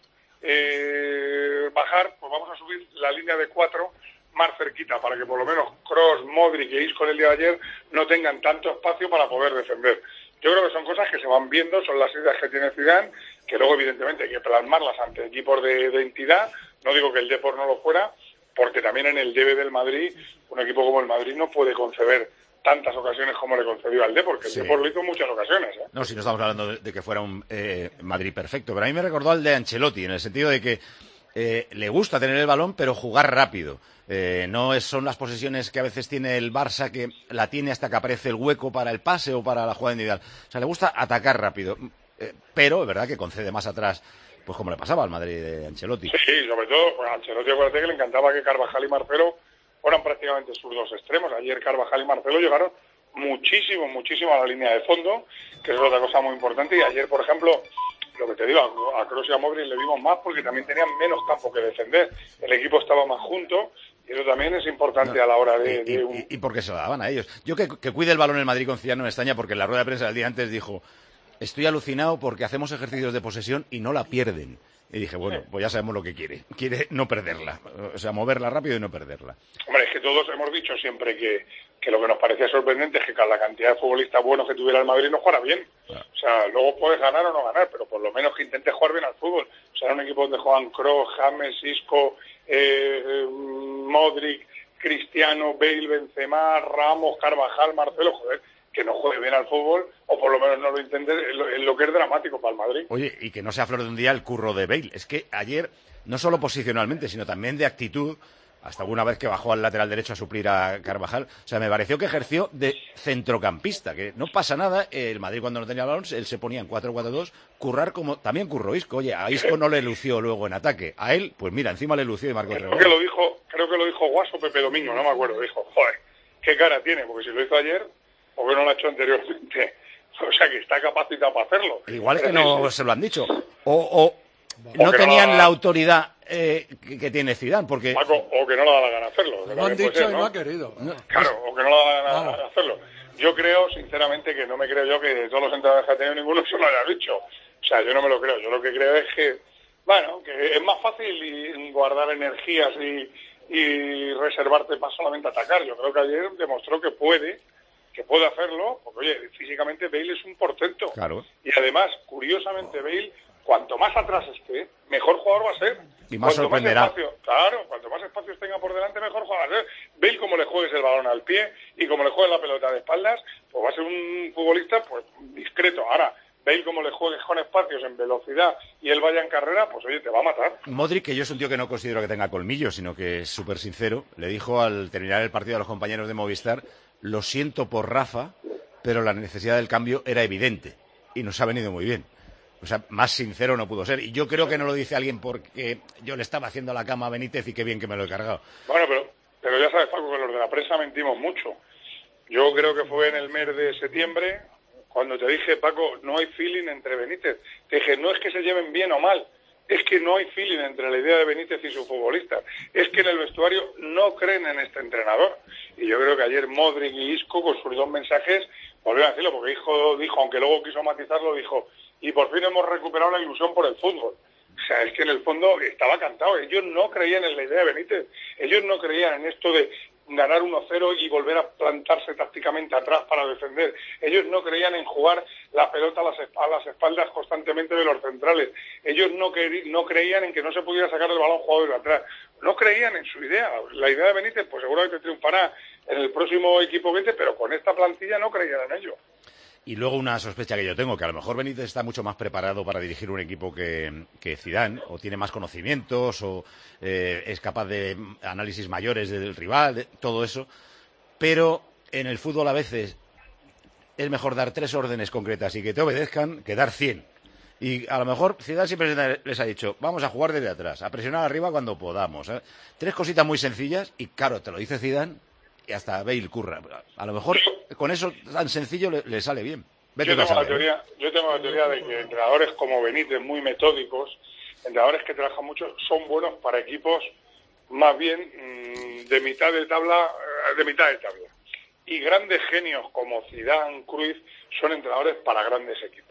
eh, bajar, pues vamos a subir la línea de cuatro más cerquita, para que por lo menos Kroos, Modric y Isco el día de ayer no tengan tanto espacio para poder defender. Yo creo que son cosas que se van viendo, son las ideas que tiene Zidane, que luego evidentemente hay que plasmarlas ante equipos de, de entidad. No digo que el Depor no lo fuera, porque también en el debe del Madrid, un equipo como el Madrid no puede conceder tantas ocasiones como le concedió al Depor, porque sí. El Depor lo hizo en muchas ocasiones. ¿eh? No, si no estamos hablando de, de que fuera un eh, Madrid perfecto, pero a mí me recordó al de Ancelotti, en el sentido de que eh, le gusta tener el balón, pero jugar rápido. Eh, no es, son las posesiones que a veces tiene el Barça, que la tiene hasta que aparece el hueco para el pase o para la jugada individual. O sea, le gusta atacar rápido, eh, pero es verdad que concede más atrás, pues como le pasaba al Madrid de Ancelotti. Sí, sobre todo, pues a Ancelotti acuérdate que le encantaba que Carvajal y Marcelo fueran prácticamente sus dos extremos. Ayer Carvajal y Marcelo llegaron muchísimo, muchísimo a la línea de fondo, que es otra cosa muy importante, y ayer, por ejemplo, lo que te digo, a, a Kroos y a Modric le vimos más porque también tenían menos campo que defender. El equipo estaba más junto, y eso también es importante no, a la hora de... Y, de un... y, y porque se lo daban a ellos. Yo que, que cuide el balón el Madrid con Zidane no me extraña, porque en la rueda de prensa del día antes dijo: estoy alucinado porque hacemos ejercicios de posesión y no la pierden. Y dije, bueno, pues ya sabemos lo que quiere. Quiere no perderla. O sea, moverla rápido y no perderla. Hombre, es que todos hemos dicho siempre que, que lo que nos parecía sorprendente es que con la cantidad de futbolistas buenos que tuviera el Madrid no jugara bien. Claro. O sea, luego puedes ganar o no ganar, pero por lo menos que intentes jugar bien al fútbol. O sea, era un equipo donde juegan Kroos, James, Isco, eh, Modric, Cristiano, Bale, Benzema, Ramos, Carvajal, Marcelo, joder, que no juegue bien al fútbol, o o por lo menos no lo intente, en lo, en lo que es dramático para el Madrid. Oye, y que no sea flor de un día el curro de Bale. Es que ayer, no solo posicionalmente, sino también de actitud, hasta alguna vez que bajó al lateral derecho a suplir a Carvajal, o sea, me pareció que ejerció de centrocampista, que no pasa nada, el Madrid cuando no tenía balón, él se ponía en cuatro cuatro dos, currar como también curró Isco. Oye, a Isco no le lució luego en ataque, a él, pues mira, encima le lució y marcó tres goles. Creo que lo dijo, creo que lo dijo Guaso Pepe Domingo, no me acuerdo, dijo, joder, qué cara tiene, porque si lo hizo ayer, ¿por qué no lo ha hecho anteriormente? O sea, que está capacitado para hacerlo. Igual que no se lo han dicho, o... o... no tenían no la... la autoridad eh, que, que tiene Zidane, porque... Paco, o que no le da la gana hacerlo. Lo han dicho ser, y ¿no? no ha querido. Claro, o que no le da la gana ah. hacerlo. Yo creo, sinceramente, que no me creo yo que de todos los entrenadores que ha tenido ninguno se lo haya dicho. O sea, yo no me lo creo. Yo lo que creo es que, bueno, que es más fácil guardar energías y, y reservarte para solamente atacar. Yo creo que ayer demostró que puede, que puede hacerlo, porque, oye, físicamente Bale es un portento. Claro. Y además, curiosamente, Bale... cuanto más atrás esté, mejor jugador va a ser. Y más cuanto sorprenderá. Más espacio, claro, cuanto más espacios tenga por delante, mejor jugador va a ser. Bale, como le juegues el balón al pie y como le juegues la pelota de espaldas, pues va a ser un futbolista pues discreto. Ahora, Bale, como le juegues con espacios en velocidad y él vaya en carrera, pues oye, te va a matar. Modric, que yo es un tío que no considero que tenga colmillo, sino que es súper sincero, le dijo al terminar el partido a los compañeros de Movistar: lo siento por Rafa, pero la necesidad del cambio era evidente y nos ha venido muy bien. O sea, más sincero no pudo ser. Y yo creo que no lo dice alguien porque yo le estaba haciendo la cama a Benítez y qué bien que me lo he cargado. Bueno, pero, pero ya sabes, Paco, que los de la prensa mentimos mucho. Yo creo que fue en el mes de septiembre cuando te dije, Paco, no hay feeling entre Benítez. Te dije, no es que se lleven bien o mal, es que no hay feeling entre la idea de Benítez y sus futbolistas. Es que en el vestuario no creen en este entrenador. Y yo creo que ayer Modric y Isco, con sus dos mensajes, volvieron a decirlo, porque Isco dijo, aunque luego quiso matizarlo, dijo... y por fin hemos recuperado la ilusión por el fútbol. O sea, es que en el fondo estaba cantado. Ellos no creían en la idea de Benítez. Ellos no creían en esto de ganar uno cero y volver a plantarse tácticamente atrás para defender. Ellos no creían en jugar la pelota a las, a las espaldas constantemente de los centrales. Ellos no, cre no creían en que no se pudiera sacar el balón jugado de atrás. No creían en su idea. La idea de Benítez, pues seguramente triunfará en el próximo equipo veinte, pero con esta plantilla no creían en ello. Y luego una sospecha que yo tengo, que a lo mejor Benítez está mucho más preparado para dirigir un equipo que, que Zidane, o tiene más conocimientos, o eh, es capaz de análisis mayores del rival, de, todo eso. Pero en el fútbol a veces es mejor dar tres órdenes concretas y que te obedezcan que dar cien. Y a lo mejor Zidane siempre les ha dicho, vamos a jugar desde atrás, a presionar arriba cuando podamos. ¿eh? Tres cositas muy sencillas y claro, te lo dice Zidane. Y hasta Bale curra. A lo mejor con eso tan sencillo le, le sale bien. Vete yo, tengo la teoría, yo tengo la teoría de que entrenadores como Benítez, muy metódicos, entrenadores que trabajan mucho, son buenos para equipos más bien mmm, de mitad de tabla, de mitad de tabla. Y grandes genios como Zidane, Cruyff, son entrenadores para grandes equipos.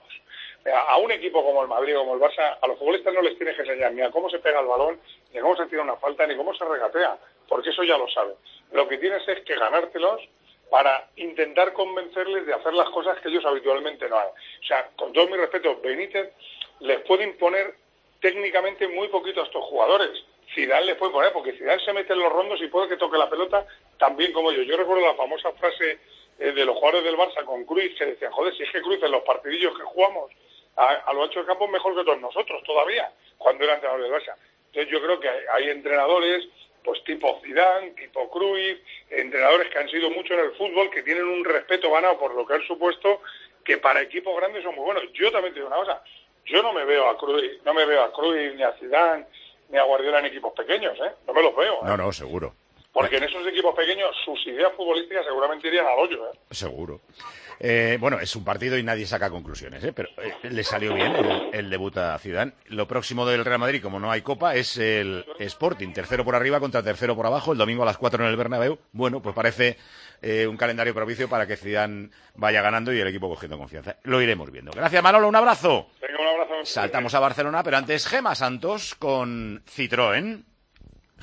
A un equipo como el Madrid o como el Barça, a los futbolistas no les tienes que enseñar ni a cómo se pega el balón, ni a cómo se tira una falta, ni cómo se regatea, porque eso ya lo saben. Lo que tienes es que ganártelos para intentar convencerles de hacer las cosas que ellos habitualmente no hacen. O sea, con todo mi respeto, Benítez les puede imponer técnicamente muy poquito a estos jugadores. Zidane les puede imponer, porque Zidane se mete en los rondos y puede que toque la pelota tan bien como ellos. Yo recuerdo la famosa frase eh, de los jugadores del Barça con Cruyff, que decían, joder, si es que Cruyff en los partidillos que jugamos a, a lo ancho del campo es mejor que todos nosotros todavía, cuando era entrenador del Barça. Entonces yo creo que hay, hay entrenadores pues tipo Zidane, tipo Cruyff, entrenadores que han sido mucho en el fútbol, que tienen un respeto ganado por lo que han supuesto, que para equipos grandes son muy buenos. Yo también te digo una cosa, yo no me veo a Cruyff, no me veo a Cruyff, ni a Zidane, ni a Guardiola en equipos pequeños, ¿eh? No me los veo, ¿eh? No, no, seguro. Porque en esos equipos pequeños sus ideas futbolísticas seguramente irían al hoyo, ¿eh? Seguro. Eh, bueno, es un partido y nadie saca conclusiones, ¿eh? Pero eh, le salió bien el, el debut a Zidane. Lo próximo del Real Madrid, como no hay Copa, es el Sporting, tercero por arriba contra tercero por abajo, el domingo a las cuatro en el Bernabéu. Bueno, pues parece eh, un calendario propicio para que Zidane vaya ganando y el equipo cogiendo confianza. Lo iremos viendo. Gracias, Manolo, un abrazo. Venga, un abrazo. Saltamos a Barcelona, pero antes Gema Santos con Citroën.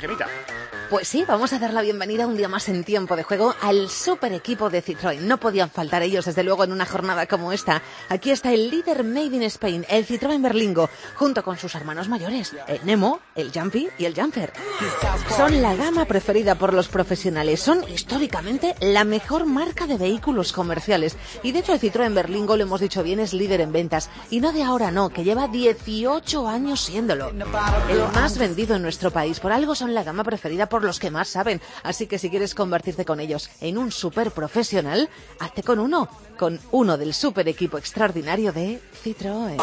Gemita. Pues sí, vamos a dar la bienvenida un día más en Tiempo de Juego al super equipo de Citroën. No podían faltar ellos, desde luego, en una jornada como esta. Aquí está el líder Made in Spain, el Citroën Berlingo, junto con sus hermanos mayores, el Nemo, el Jumpy y el Jumper. Son la gama preferida por los profesionales. Son históricamente la mejor marca de vehículos comerciales. Y de hecho el Citroën Berlingo, lo hemos dicho bien, es líder en ventas. Y no de ahora, no, que lleva dieciocho años siéndolo. El más vendido en nuestro país. Por algo son la gama preferida por los que más saben. Así que si quieres convertirte con ellos en un super profesional, hazte con uno. Con uno del super equipo extraordinario de Citroën.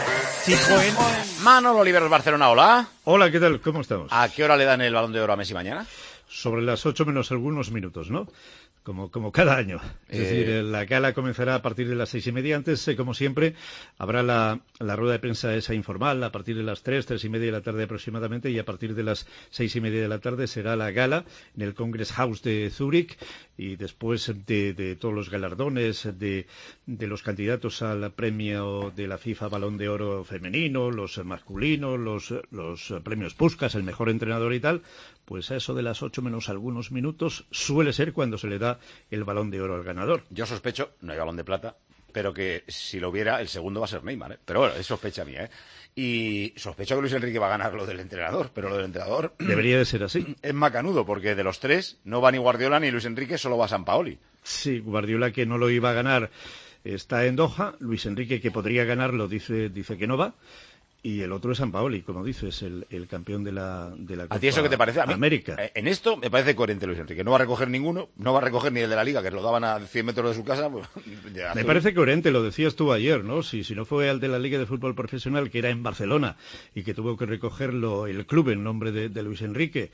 Citroën. Manolo Oliveros, Barcelona, hola. Hola, ¿qué tal? ¿Cómo estamos? ¿A qué hora le dan el Balón de Oro a Messi mañana? Sobre las ocho menos algunos minutos, ¿no? Como, como cada año. Es eh... decir, la gala comenzará a partir de las seis y media. Antes, eh, como siempre, habrá la, la rueda de prensa esa informal a partir de las tres, tres y media de la tarde aproximadamente, y a partir de las seis y media de la tarde será la gala en el Congress House de Zúrich, y después de, de todos los galardones de, de los candidatos al premio de la FIFA Balón de Oro femenino, los masculinos, los, los premios Puskás, el mejor entrenador y tal, pues a eso de las ocho menos algunos minutos suele ser cuando se le da el Balón de Oro al ganador. Yo sospecho, no hay Balón de Plata, pero que si lo hubiera, el segundo va a ser Neymar, ¿eh? Pero bueno, es sospecha mía, ¿eh? Y sospecho que Luis Enrique va a ganar lo del entrenador, pero lo del entrenador... Debería de ser así. Es macanudo, porque de los tres no va ni Guardiola ni Luis Enrique, solo va Sampaoli. Sí, Guardiola, que no lo iba a ganar, está en Doha. Luis Enrique, que podría ganarlo, dice, dice que no va. Y el otro es Sampaoli, como dices, el, el campeón de la, de la Copa ¿A ti eso qué te parece? A mí, América. En esto me parece coherente Luis Enrique. No va a recoger ninguno, no va a recoger ni el de la Liga, que lo daban a cien metros de su casa. Pues, me parece coherente, lo decías tú ayer, ¿no? Si, si no fue al de la Liga de Fútbol Profesional, que era en Barcelona, y que tuvo que recogerlo el club en nombre de, de Luis Enrique,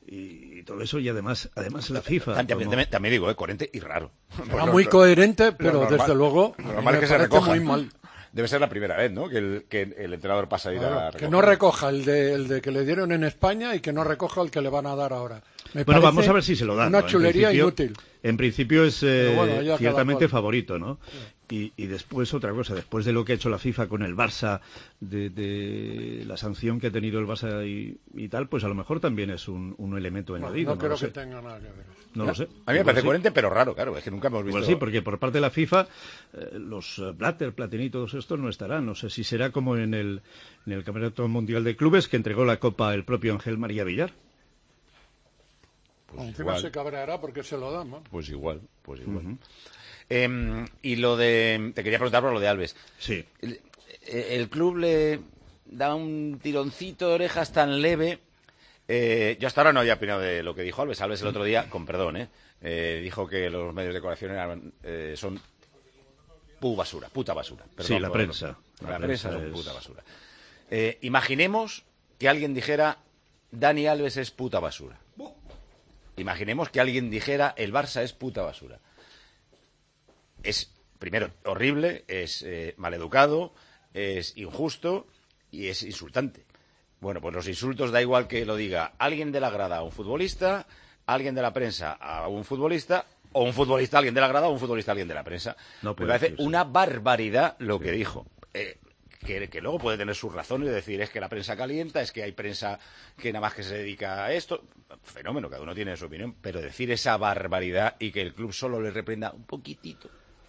y todo eso, y además además la FIFA. También, como... también digo, ¿eh? Coherente y raro. Era muy coherente, pero normal, desde luego normal me que se parece recoja. muy mal. Debe ser la primera vez, ¿no? Que el, que el entrenador pasa a ir claro, a recoger. Que no recoja el de, el de que le dieron en España y que no recoja el que le van a dar ahora. Me bueno, vamos a ver si se lo dan. Una ¿no? chulería en inútil. En principio es eh, bueno, ciertamente favorito, ¿no? Sí. Y, y después otra cosa, después de lo que ha hecho la FIFA con el Barça, de, de la sanción que ha tenido el Barça y, y tal, pues a lo mejor también es un, un elemento bueno, añadido. No, no creo sé. que tenga nada que ver. No, no lo sé. A mí me parece coherente, pero raro, claro, es que nunca hemos visto... Pues sí, porque por parte de la FIFA, eh, los Blatter, Platini y todos estos no estarán. No sé si será como en el, en el Campeonato Mundial de Clubes, que entregó la Copa el propio Ángel María Villar. Pues encima igual. Se cabreará porque se lo dan, ¿no? Pues igual, pues igual. Uh-huh. Eh, y lo de... Te quería preguntar por lo de Alves. Sí. El, el club le da un tironcito de orejas tan leve. Eh, yo hasta ahora no había opinado de lo que dijo Alves. Alves el otro día, con perdón, ¿eh? eh dijo que los medios de comunicación eran, eh, son pu basura, puta basura. Perdón, sí, la por, prensa. La, la prensa, prensa es es puta basura. Eh, imaginemos que alguien dijera Dani Alves es puta basura. Imaginemos que alguien dijera el Barça es puta basura. Es, primero, horrible, es eh, maleducado, es injusto y es insultante. Bueno, pues los insultos da igual que lo diga alguien de la grada a un futbolista, alguien de la prensa a un futbolista, o un futbolista a alguien de la grada o un futbolista a alguien de la prensa. No Me parece decirse. una barbaridad lo sí. que dijo. Eh, Que, que luego puede tener sus razones de decir es que la prensa calienta, es que hay prensa que nada más que se dedica a esto. Fenómeno, cada uno tiene su opinión, pero decir esa barbaridad y que el club solo le reprenda un poquitito.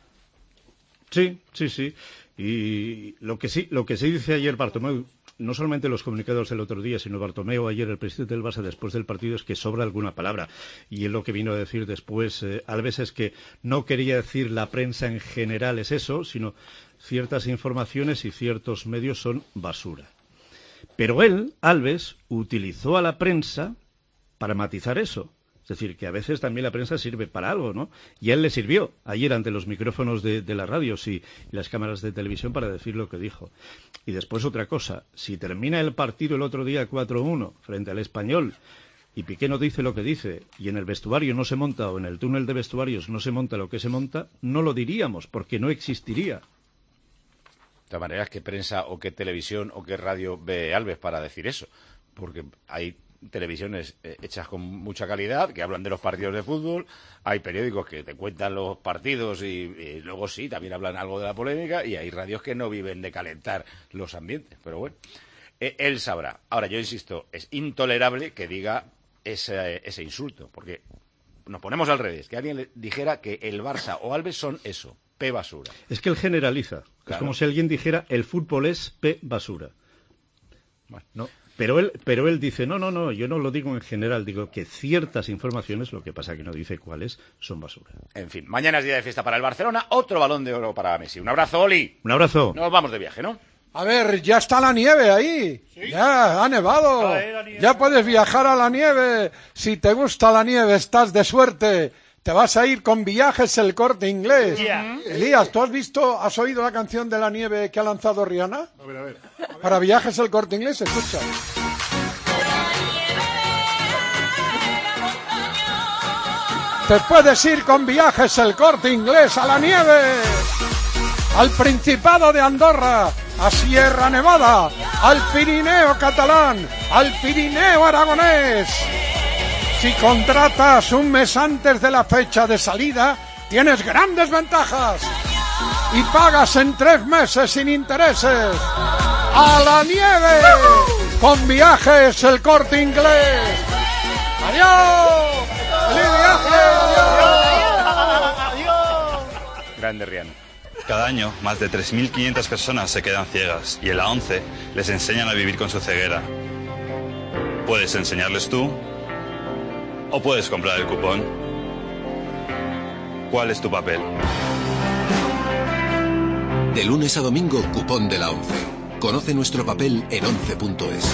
Sí, sí, sí. Y lo que sí, lo que sí dice ayer Bartomeu, no solamente los comunicados del otro día, sino Bartomeu ayer, el presidente del Barça, después del partido, es que sobra alguna palabra. Y él lo que vino a decir después, eh, Alves, es que no quería decir la prensa en general es eso, sino ciertas informaciones y ciertos medios son basura. Pero él, Alves, utilizó a la prensa para matizar eso. Es decir, que a veces también la prensa sirve para algo, ¿no? Y a él le sirvió ayer ante los micrófonos de, de las radios y, y las cámaras de televisión para decir lo que dijo. Y después otra cosa, si termina el partido el otro día cuatro uno frente al Español y Piqué no dice lo que dice y en el vestuario no se monta o en el túnel de vestuarios no se monta lo que se monta, no lo diríamos porque no existiría. De todas maneras, ¿qué prensa o qué televisión o qué radio ve Alves para decir eso? Porque hay televisiones eh, hechas con mucha calidad que hablan de los partidos de fútbol, hay periódicos que te cuentan los partidos y, y luego sí, también hablan algo de la polémica y hay radios que no viven de calentar los ambientes, pero bueno, eh, él sabrá. Ahora, yo insisto, es intolerable que diga ese, ese insulto, porque nos ponemos al revés, que alguien le dijera que el Barça o Alves son eso, P basura. Es que él generaliza, Claro. es como si alguien dijera el fútbol es P basura. Bueno. No. Pero él, pero él dice, no, no, no, yo no lo digo en general, digo que ciertas informaciones, lo que pasa que no dice cuáles, son basura. En fin, mañana es día de fiesta para el Barcelona, otro balón de oro para Messi. Un abrazo, Oli. Un abrazo. Nos vamos de viaje, ¿no? A ver, ya está la nieve ahí. Ya, ha nevado. Ya puedes viajar a la nieve. Si te gusta la nieve, estás de suerte. Te vas a ir con Viajes El Corte Inglés. Yeah. Elías, ¿tú has visto, has oído la canción de la nieve que ha lanzado Rihanna? A ver, a ver. Para Viajes El Corte Inglés, escucha. Te puedes ir con Viajes El Corte Inglés a la nieve, al Principado de Andorra, a Sierra Nevada, al Pirineo catalán, al Pirineo aragonés. Si contratas un mes antes de la fecha de salida, tienes grandes ventajas y pagas en tres meses sin intereses. ¡A la nieve! Con Viajes El Corte Inglés. ¡Adiós! ¡Feliz viaje! ¡Adiós! Grande Rihanna. Cada año, más de tres mil quinientas personas se quedan ciegas y en la ONCE les enseñan a vivir con su ceguera. Puedes enseñarles tú o puedes comprar el cupón. ¿Cuál es tu papel? De lunes a domingo, cupón de la ONCE. Conoce nuestro papel en once punto es.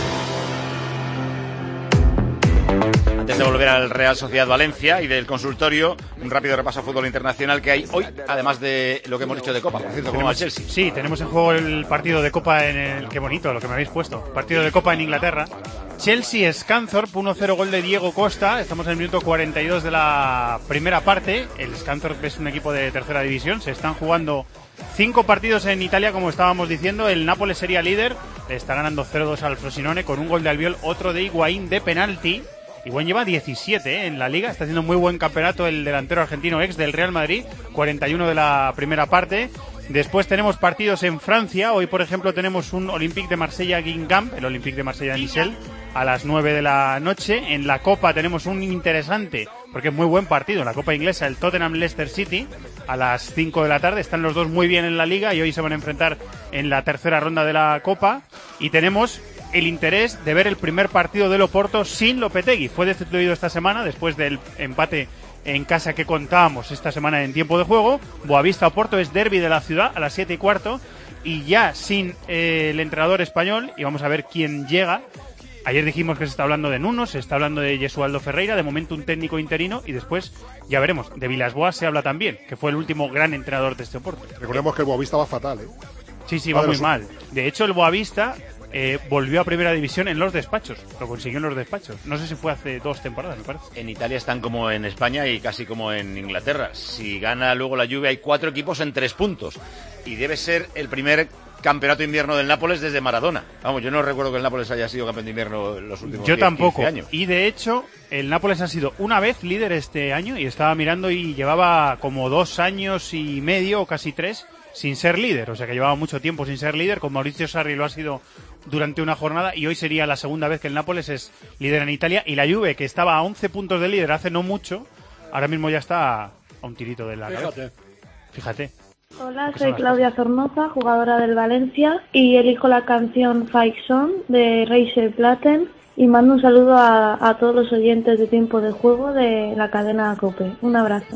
Antes de volver al Real Sociedad Valencia y del consultorio, un rápido repaso a fútbol internacional que hay hoy, además de lo que hemos dicho de Copa. Por cierto, ¿cómo va el Chelsea? Sí, tenemos en juego el partido de Copa en el... Qué bonito lo que me habéis puesto. Partido de Copa en Inglaterra. Chelsea Scunthorpe, uno cero, gol de Diego Costa. Estamos en el minuto cuarenta y dos de la primera parte. El Scunthorpe es un equipo de tercera división. Se están jugando cinco partidos en Italia, como estábamos diciendo. El Nápoles sería líder. Le está ganando cero dos al Frosinone con un gol de Albiol, otro de Higuaín de penalti. Higuaín lleva diecisiete ¿eh? en la liga. Está haciendo muy buen campeonato el delantero argentino ex del Real Madrid. cuarenta y uno de la primera parte. Después tenemos partidos en Francia. Hoy, por ejemplo, tenemos un Olympique de Marsella-Guingamp, el Olympique de Marsella-Nice, a las nueve de la noche. En la Copa tenemos un interesante, porque es muy buen partido, en la Copa inglesa, el Tottenham-Leicester City, a las cinco de la tarde. Están los dos muy bien en la liga y hoy se van a enfrentar en la tercera ronda de la Copa. Y tenemos el interés de ver el primer partido del Oporto sin Lopetegui. Fue destituido esta semana después del empate en casa que contábamos esta semana en tiempo de juego. Boavista Oporto es derbi de la ciudad a las siete y cuarto y ya sin eh, el entrenador español, y vamos a ver quién llega. Ayer dijimos que se está hablando de Nuno, se está hablando de Jesualdo Ferreira, de momento un técnico interino, y después ya veremos. De Villas-Boas se habla también, que fue el último gran entrenador de este Oporto. Recordemos que el Boavista va fatal, ¿eh? Sí, sí, va muy mal. De hecho, el Boavista Eh, volvió a primera división en los despachos. Lo consiguió en los despachos. No sé si fue hace dos temporadas, me parece. En Italia están como en España y casi como en Inglaterra. Si gana luego la Juve hay cuatro equipos en tres puntos. Y debe ser el primer campeonato de invierno del Nápoles desde Maradona. Vamos, yo no recuerdo que el Nápoles haya sido campeón de invierno en los últimos Yo diez, tampoco. quince años. Y de hecho, el Nápoles ha sido una vez líder este año y estaba mirando y llevaba como dos años y medio o casi tres sin ser líder. O sea que llevaba mucho tiempo sin ser líder. Con Maurizio Sarri lo ha sido durante una jornada y hoy sería la segunda vez que el Nápoles es líder en Italia, y la Juve, que estaba a once puntos de líder hace no mucho, ahora mismo ya está a un tirito de la cabeza. Fíjate. Fíjate. Hola, soy Claudia Zornoza, jugadora del Valencia, y elijo la canción Fight Song de Rachel Platten y mando un saludo a, a todos los oyentes de Tiempo de Juego de la cadena COPE. Un abrazo.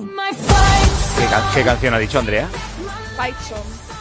¿Qué, ca- qué canción ha dicho Andrea? Fight Song.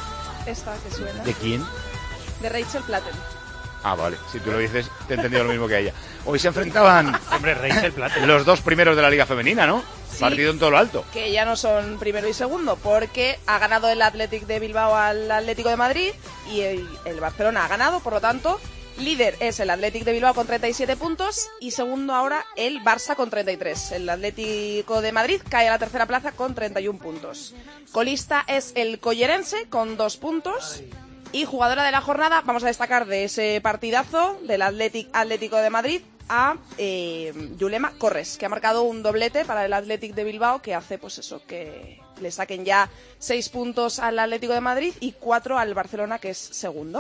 Esta que suena. ¿De quién? De Rachel Platten. Ah, vale. Si tú lo dices, te he entendido lo mismo que ella. Hoy se enfrentaban Hombre, Rachel Platten. los dos primeros de la Liga Femenina, ¿no? Sí. Partido en todo lo alto. Que ya no son primero y segundo, porque ha ganado el Athletic de Bilbao al Atlético de Madrid y el, el Barcelona ha ganado, por lo tanto, líder es el Athletic de Bilbao con treinta y siete puntos y segundo ahora el Barça con treinta y tres. El Atlético de Madrid cae a la tercera plaza con treinta y uno puntos. Colista es el Collerense con dos puntos. Y jugadora de la jornada, vamos a destacar de ese partidazo del Athletic Atlético de Madrid a eh, Yulema Corres, que ha marcado un doblete para el Athletic de Bilbao, que hace pues eso, que le saquen ya seis puntos al Atlético de Madrid y cuatro al Barcelona, que es segundo.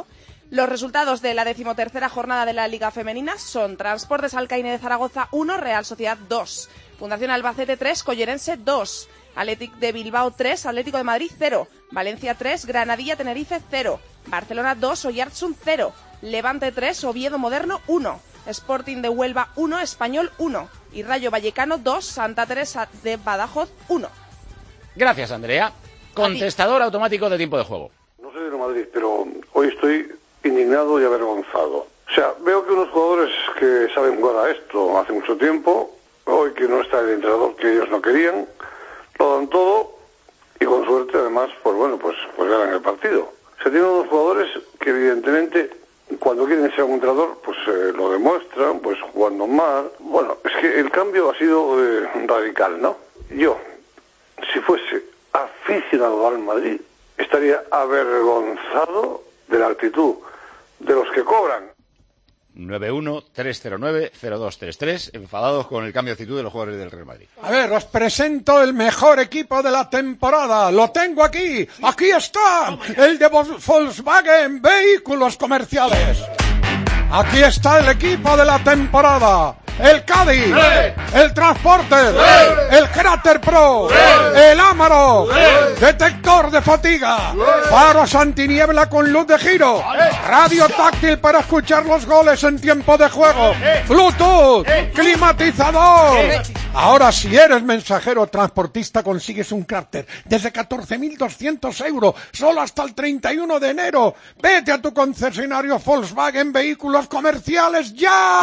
Los resultados de la decimotercera jornada de la Liga Femenina son Transportes Alcaine de Zaragoza uno, Real Sociedad dos, Fundación Albacete tres, Collerense dos, Athletic de Bilbao tres, Atlético de Madrid cero, Valencia tres, Granadilla Tenerife cero, Barcelona dos, Oyarzun cero, Levante tres, Oviedo Moderno uno, Sporting de Huelva uno, Español uno y Rayo Vallecano dos, Santa Teresa de Badajoz uno. Gracias, Andrea. Contestador automático de tiempo de juego. No soy de Madrid, pero hoy estoy indignado y avergonzado. O sea, veo que unos jugadores que saben jugar a esto hace mucho tiempo, hoy que no está el entrenador que ellos no querían, lo dan todo y con suerte además, pues bueno, pues, pues ganan el partido. Se tienen unos jugadores que evidentemente cuando quieren ser un entrenador, pues eh, lo demuestran, pues jugando mal. Bueno, es que el cambio ha sido eh, radical, ¿no? Yo, si fuese aficionado al Madrid, estaría avergonzado de la actitud de los que cobran. nueve uno tres cero nueve cero dos tres tres, enfadados con el cambio de actitud de los jugadores del Real Madrid. A ver, os presento el mejor equipo de la temporada. Lo tengo aquí. Aquí está, el de Volkswagen Vehículos Comerciales. Aquí está el equipo de la temporada. El Cádiz, ¡Eh! El Transporter, ¡Eh! El Cráter Pro, ¡Eh! El Amarok, ¡Eh! Detector de fatiga, ¡Eh! Faros antiniebla con luz de giro, ¡Eh! Radio táctil para escuchar los goles en tiempo de juego, ¡Eh! Bluetooth, ¡Eh! Climatizador. ¡Eh! Ahora, si eres mensajero o transportista, consigues un Cráter desde catorce mil doscientos euros, solo hasta el treinta y uno de enero. Vete a tu concesionario Volkswagen Vehículos Comerciales ya.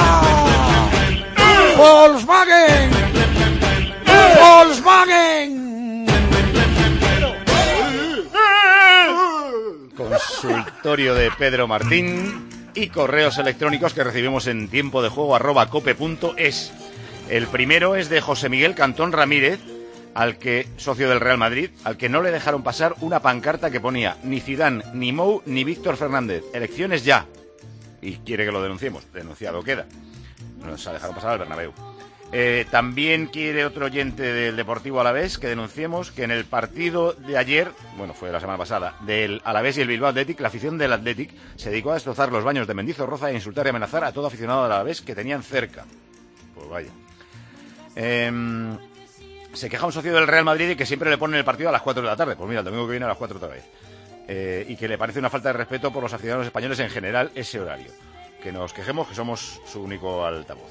Volkswagen, Volkswagen. Consultorio de Pedro Martín y correos electrónicos que recibimos en tiempo de juego arroba cope punto es. El primero es de José Miguel Cantón Ramírez, al que socio del Real Madrid, al que no le dejaron pasar una pancarta que ponía ni Zidane, ni Mou, ni Víctor Fernández. Elecciones ya. Y quiere que lo denunciemos. Denunciado queda. Nos ha dejado pasar al Bernabéu. Eh, también quiere otro oyente del Deportivo Alavés que denunciemos que en el partido de ayer, bueno, fue la semana pasada, del Alavés y el Bilbao Athletic, la afición del Athletic se dedicó a destrozar los baños de Mendizorroza e insultar y amenazar a todo aficionado del Alavés que tenían cerca. Pues vaya. Eh, se queja un socio del Real Madrid y que siempre le ponen el partido a las cuatro de la tarde. Pues mira, el domingo que viene a las cuatro otra vez. Eh, y que le parece una falta de respeto por los aficionados españoles en general ese horario. Que nos quejemos que somos su único altavoz.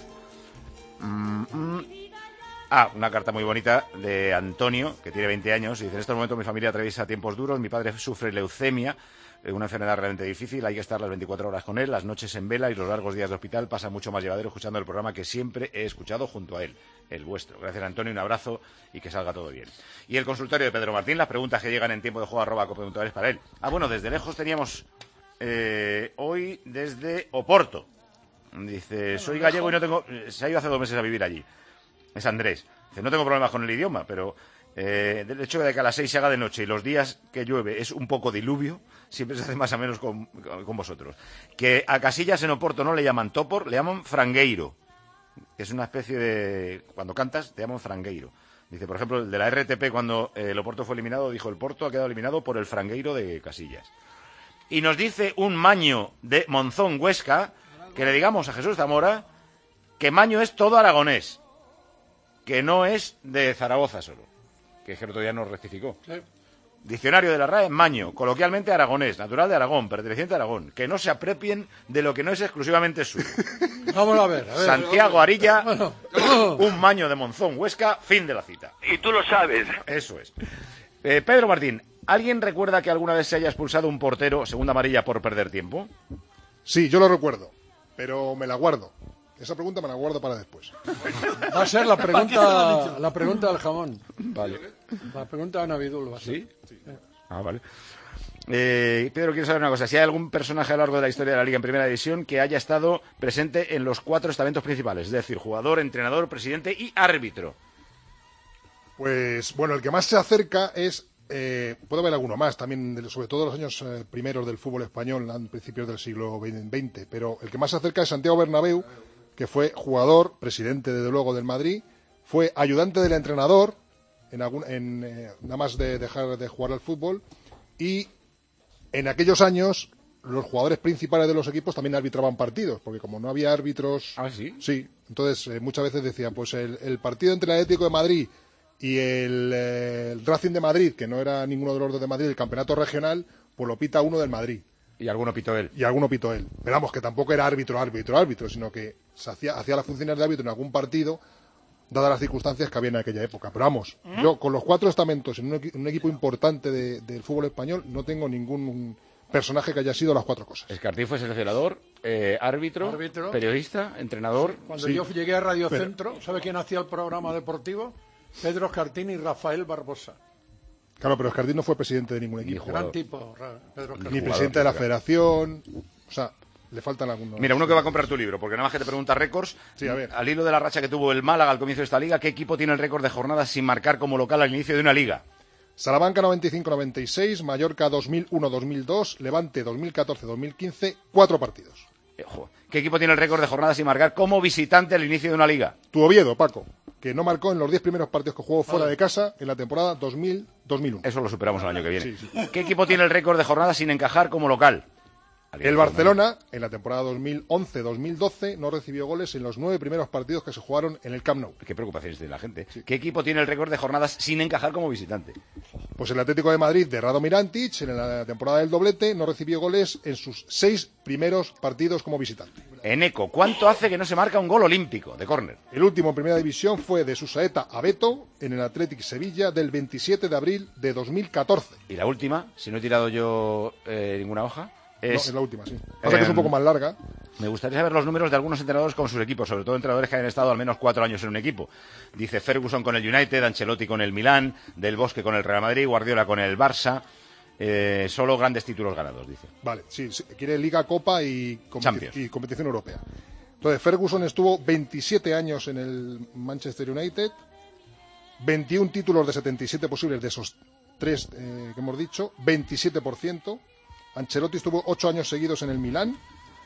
Mm, mm. Ah, una carta muy bonita de Antonio, que tiene veinte años, y dice: en estos momentos mi familia atraviesa tiempos duros, mi padre sufre leucemia, una enfermedad realmente difícil, hay que estar las veinticuatro horas con él, las noches en vela y los largos días de hospital pasan mucho más llevadero escuchando el programa que siempre he escuchado junto a él, el vuestro. Gracias, Antonio, un abrazo y que salga todo bien. Y el consultorio de Pedro Martín, las preguntas que llegan en tiempo de juego arroba cope punto es para él. Ah, bueno, desde lejos teníamos eh, hoy desde Oporto. Dice: soy gallego y no tengo... Se ha ido hace dos meses a vivir allí. Es Andrés. Dice: no tengo problemas con el idioma, pero eh, el hecho de que a las seis se haga de noche y los días que llueve es un poco diluvio, siempre se hace más o menos con, con vosotros. Que a Casillas en Oporto no le llaman topor, le llaman frangueiro. Es una especie de... Cuando cantas te llaman frangueiro. Dice, por ejemplo, el de la R T P, cuando eh, el Oporto fue eliminado, dijo: el Porto ha quedado eliminado por el frangueiro de Casillas. Y nos dice un maño de Monzón, Huesca, que le digamos a Jesús Zamora que maño es todo aragonés, que no es de Zaragoza solo, que es que el otro día nos rectificó. Sí. Diccionario de la R A E, maño, coloquialmente aragonés, natural de Aragón, perteneciente a Aragón, que no se apropien de lo que no es exclusivamente suyo. Vamos a ver, a ver. Santiago Arilla, un maño de Monzón, Huesca, fin de la cita. Y tú lo sabes. Eso es. Eh, Pedro Martín, ¿alguien recuerda que alguna vez se haya expulsado un portero segunda amarilla por perder tiempo? Sí, yo lo recuerdo, pero me la guardo. Esa pregunta me la guardo para después. Va a ser la pregunta, la pregunta del jamón. Vale. La pregunta de Navidul va a ser. ¿Sí? Sí. Ah, vale. Eh, Pedro, quiero saber una cosa. Si hay algún personaje a lo largo de la historia de la Liga en Primera División que haya estado presente en los cuatro estamentos principales, es decir, jugador, entrenador, presidente y árbitro. Pues, bueno, el que más se acerca es... Eh, puede haber alguno más, también, sobre todo los años eh, primeros del fútbol español, a principios del siglo veinte, pero el que más se acerca es Santiago Bernabéu, que fue jugador, presidente desde luego del Madrid, fue ayudante del entrenador, en algún, en, eh, nada más de dejar de jugar al fútbol, y en aquellos años los jugadores principales de los equipos también arbitraban partidos, porque como no había árbitros... ¿Ah, sí? Sí, entonces eh, muchas veces decían, pues el, el partido entre el Atlético de Madrid y el, eh, el Racing de Madrid, que no era ninguno de los dos de Madrid, el campeonato regional, pues lo pita uno del Madrid. Y alguno pitó él. Y alguno pitó él. Pero vamos, que tampoco era árbitro, árbitro, árbitro, sino que se hacía, hacía las funciones de árbitro en algún partido, dadas las circunstancias que había en aquella época. Pero vamos, ¿Mm? yo con los cuatro estamentos en un, equi un equipo importante de, del fútbol español no tengo ningún personaje que haya sido las cuatro cosas. Escartín fue seleccionador, eh, árbitro, árbitro, periodista, entrenador. Cuando sí. yo llegué a Radio Pero... Centro, ¿sabe quién hacía el programa deportivo? Pedro Escartín y Rafael Barbosa. Claro, pero Escartín no fue presidente de ningún equipo. Gran tipo, Pedro Escartín. Ni presidente de la federación. O sea, le faltan algunos. Mira, uno que va a comprar tu libro, porque nada más que te pregunta récords. Sí, a ver. Al hilo de la racha que tuvo el Málaga al comienzo de esta liga, ¿qué equipo tiene el récord de jornadas sin marcar como local al inicio de una liga? Salamanca noventa y cinco noventa y seis, Mallorca dos mil uno dos mil dos, Levante dos mil catorce dos mil quince, cuatro partidos. Ojo. ¿Qué equipo tiene el récord de jornadas sin marcar como visitante al inicio de una liga? Tu Oviedo, Paco, que no marcó en los diez primeros partidos que jugó fuera de casa en la temporada dos mil dos mil uno. Eso lo superamos el año que viene. Sí, sí. ¿Qué equipo tiene el récord de jornadas sin encajar como local? El Barcelona, en la temporada dos mil once dos mil doce, no recibió goles en los nueve primeros partidos que se jugaron en el Camp Nou. Qué preocupaciones tiene la gente. Sí. ¿Qué equipo tiene el récord de jornadas sin encajar como visitante? Pues el Atlético de Madrid de Rado Mirantic, en la temporada del doblete, no recibió goles en sus seis primeros partidos como visitante. Eneco, ¿cuánto hace que no se marca un gol olímpico de córner? El último en primera división fue de Susaeta a Beto en el Athletic Sevilla del veintisiete de abril de dos mil catorce. Y la última, si no he tirado yo eh, ninguna hoja... Es, no, es la última, sí. Pasa eh, que es un poco más larga. Me gustaría saber los números de algunos entrenadores con sus equipos, sobre todo entrenadores que hayan estado al menos cuatro años en un equipo. Dice Ferguson con el United, Ancelotti con el Milán, Del Bosque con el Real Madrid, Guardiola con el Barça. Eh, solo grandes títulos ganados, dice. Vale, sí, sí quiere Liga, Copa y, competi Champions. y competición europea. Entonces, Ferguson estuvo veintisiete años en el Manchester United, veintiún títulos de setenta y siete posibles de esos tres eh, que hemos dicho, veintisiete por ciento. Ancelotti estuvo ocho años seguidos en el Milán,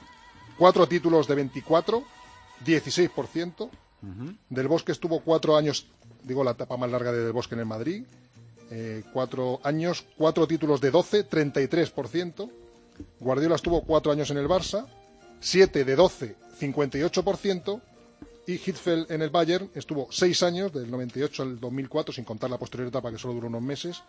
cuatro títulos de veinticuatro, dieciséis por ciento. Uh-huh. Del Bosque estuvo cuatro años, digo la etapa más larga de Del Bosque en el Madrid, eh, cuatro años, cuatro títulos de doce, treinta y tres por ciento. Guardiola estuvo cuatro años en el Barça, siete de doce, cincuenta y ocho por ciento. Y Hitzfeld en el Bayern estuvo seis años, del noventa y ocho al dos mil cuatro, sin contar la posterior etapa que solo duró unos meses.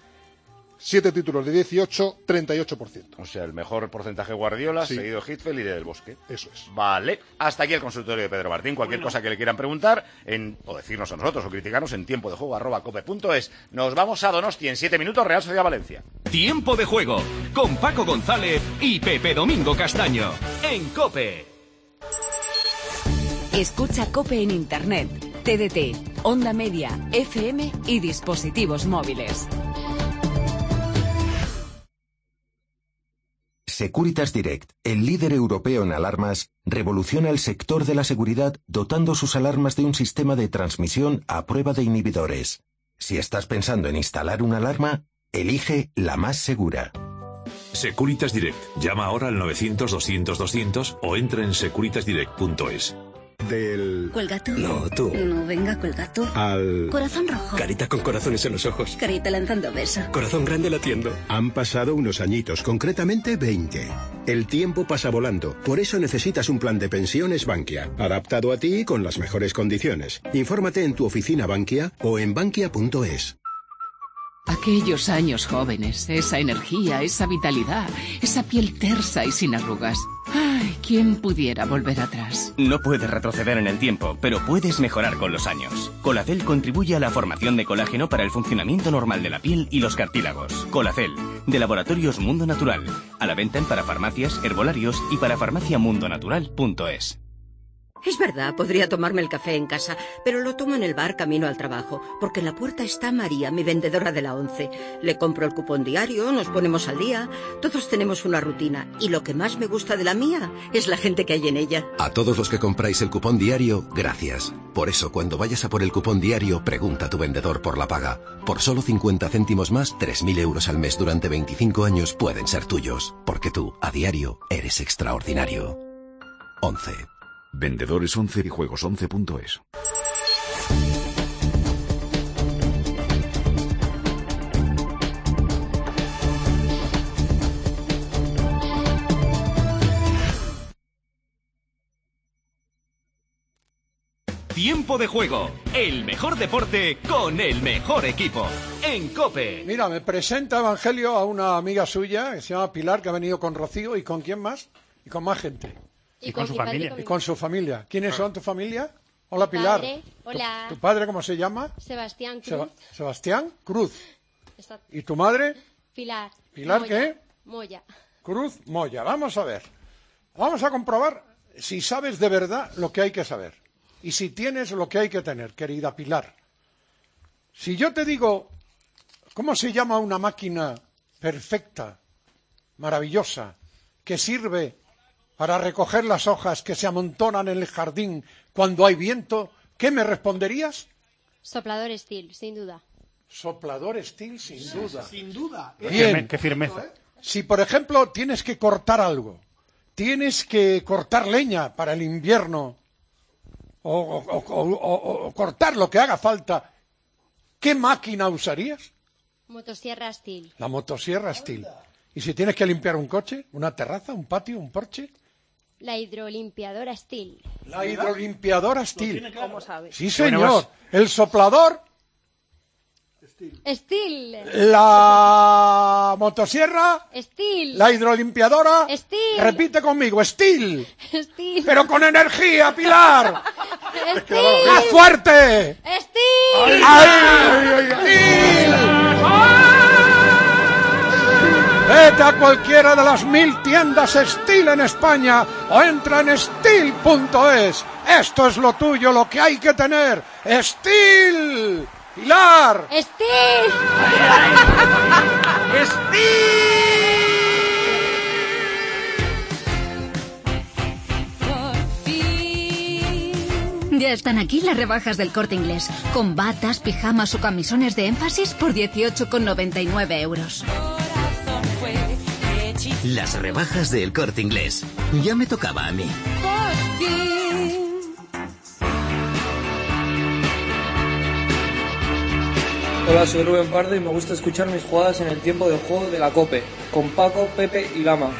Siete títulos de dieciocho, treinta y ocho por ciento. O sea, el mejor porcentaje Guardiola, sí. Seguido Hitzfeld y Del Bosque. Eso es. Vale. Hasta aquí el consultorio de Pedro Martín. Cualquier bueno. cosa que le quieran preguntar, en, o decirnos a nosotros, o criticarnos en tiempo de juego arroba cope punto es. Nos vamos a Donosti en siete minutos, Real Sociedad Valencia. Tiempo de juego, con Paco González y Pepe Domingo Castaño. En COPE. Escucha COPE en Internet, T D T, Onda Media, F M y dispositivos móviles. Securitas Direct, el líder europeo en alarmas, revoluciona el sector de la seguridad dotando sus alarmas de un sistema de transmisión a prueba de inhibidores. Si estás pensando en instalar una alarma, elige la más segura. Securitas Direct. Llama ahora al novecientos doscientos doscientos o entra en securitas direct punto es. Del... ¿Colgato? No, tú. No, venga, Colgato. Al... Corazón rojo. Carita con corazones en los ojos. Carita lanzando beso. Corazón grande latiendo. Han pasado unos añitos, concretamente veinte. El tiempo pasa volando, por eso necesitas un plan de pensiones Bankia, adaptado a ti y con las mejores condiciones. Infórmate en tu oficina Bankia o en bankia punto es. Aquellos años jóvenes, esa energía, esa vitalidad, esa piel tersa y sin arrugas. Ay, ¿quién pudiera volver atrás? No puedes retroceder en el tiempo, pero puedes mejorar con los años. Colacel contribuye a la formación de colágeno para el funcionamiento normal de la piel y los cartílagos. Colacel, de Laboratorios Mundo Natural. A la venta en parafarmacias, herbolarios y parafarmaciamundonatural punto es. Es verdad, podría tomarme el café en casa, pero lo tomo en el bar camino al trabajo, porque en la puerta está María, mi vendedora de la once. Le compro el cupón diario, nos ponemos al día, todos tenemos una rutina, y lo que más me gusta de la mía es la gente que hay en ella. A todos los que compráis el cupón diario, gracias. Por eso, cuando vayas a por el cupón diario, pregunta a tu vendedor por la paga. Por solo cincuenta céntimos más, tres mil euros al mes durante veinticinco años pueden ser tuyos, porque tú, a diario, eres extraordinario. once. Vendedores once y juegos once punto es. Tiempo de juego, el mejor deporte con el mejor equipo. En COPE. Mira, me presenta Evangelio a una amiga suya que se llama Pilar, que ha venido con Rocío. ¿Y con quién más? Y con más gente. Y, y con, con su familia. Y con su familia. ¿Quiénes son tu familia? Hola, Pilar. Padre, hola. ¿Tu, ¿Tu padre cómo se llama? Sebastián Cruz. Seba Sebastián Cruz. Exacto. ¿Y tu madre? Pilar. ¿Pilar Moya. qué? Moya. Cruz Moya. Vamos a ver. Vamos a comprobar si sabes de verdad lo que hay que saber. Y si tienes lo que hay que tener, querida Pilar. Si yo te digo, ¿cómo se llama una máquina perfecta, maravillosa, que sirve para recoger las hojas que se amontonan en el jardín cuando hay viento? ¿Qué me responderías? Soplador Steel, sin duda. Soplador Steel, sin duda. Sin duda. Bien. Qué firmeza. Si, por ejemplo, tienes que cortar algo, tienes que cortar leña para el invierno, o, o, o, o, o cortar lo que haga falta, ¿qué máquina usarías? Motosierra Steel. La motosierra Steel. ¿Y si tienes que limpiar un coche, una terraza, un patio, un porche? La hidrolimpiadora Steel. La hidrolimpiadora Steel. ¿Cómo sabes? Sí, señor. El soplador. Steel. La motosierra. Steel. La hidrolimpiadora. Steel. Repite conmigo, Steel. Steel. Pero con energía, Pilar. Steel. ¡Más fuerte! Steel. ¡Ay, ay, ay, Steel! Vete a cualquiera de las mil tiendas Steel en España o entra en steel punto es. Esto es lo tuyo, lo que hay que tener. ¡Steel! ¡Pilar! ¡Steel! Ya están aquí las rebajas del Corte Inglés, con batas, pijamas o camisones de énfasis por dieciocho con noventa y nueve euros. Las rebajas del Corte Inglés. Ya me tocaba a mí. Hola, soy Rubén Pardo y me gusta escuchar mis jugadas en el tiempo de juego de la COPE, con Paco, Pepe y Lama.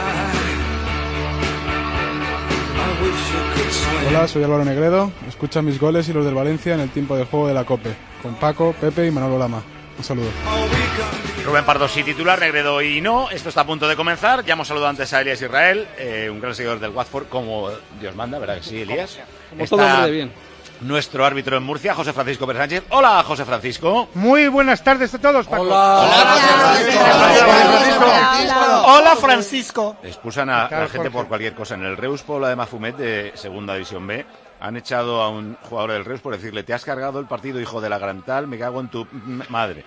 Hola, soy Álvaro Negredo. Escucha mis goles y los del Valencia en el tiempo de juego de la COPE, con Paco, Pepe y Manolo Lama. Un saludo. Rubén Pardo sí titular, Negredo y no. Esto está a punto de comenzar. Ya hemos saludado antes a Elías Israel, eh, un gran seguidor del Watford, como Dios manda, ¿verdad que sí, Elías? Como está todo hombre de bien. Nuestro árbitro en Murcia, José Francisco Pérez Sánchez. Hola, José Francisco. Muy buenas tardes a todos, Paco. Hola. Hola, Francisco. Expulsan a la gente por cualquier cosa. En el Reus Pobla de Mafumet, de Segunda División B, han echado a un jugador del Reus por decirle: te has cargado el partido, hijo de la gran tal, me cago en tu madre.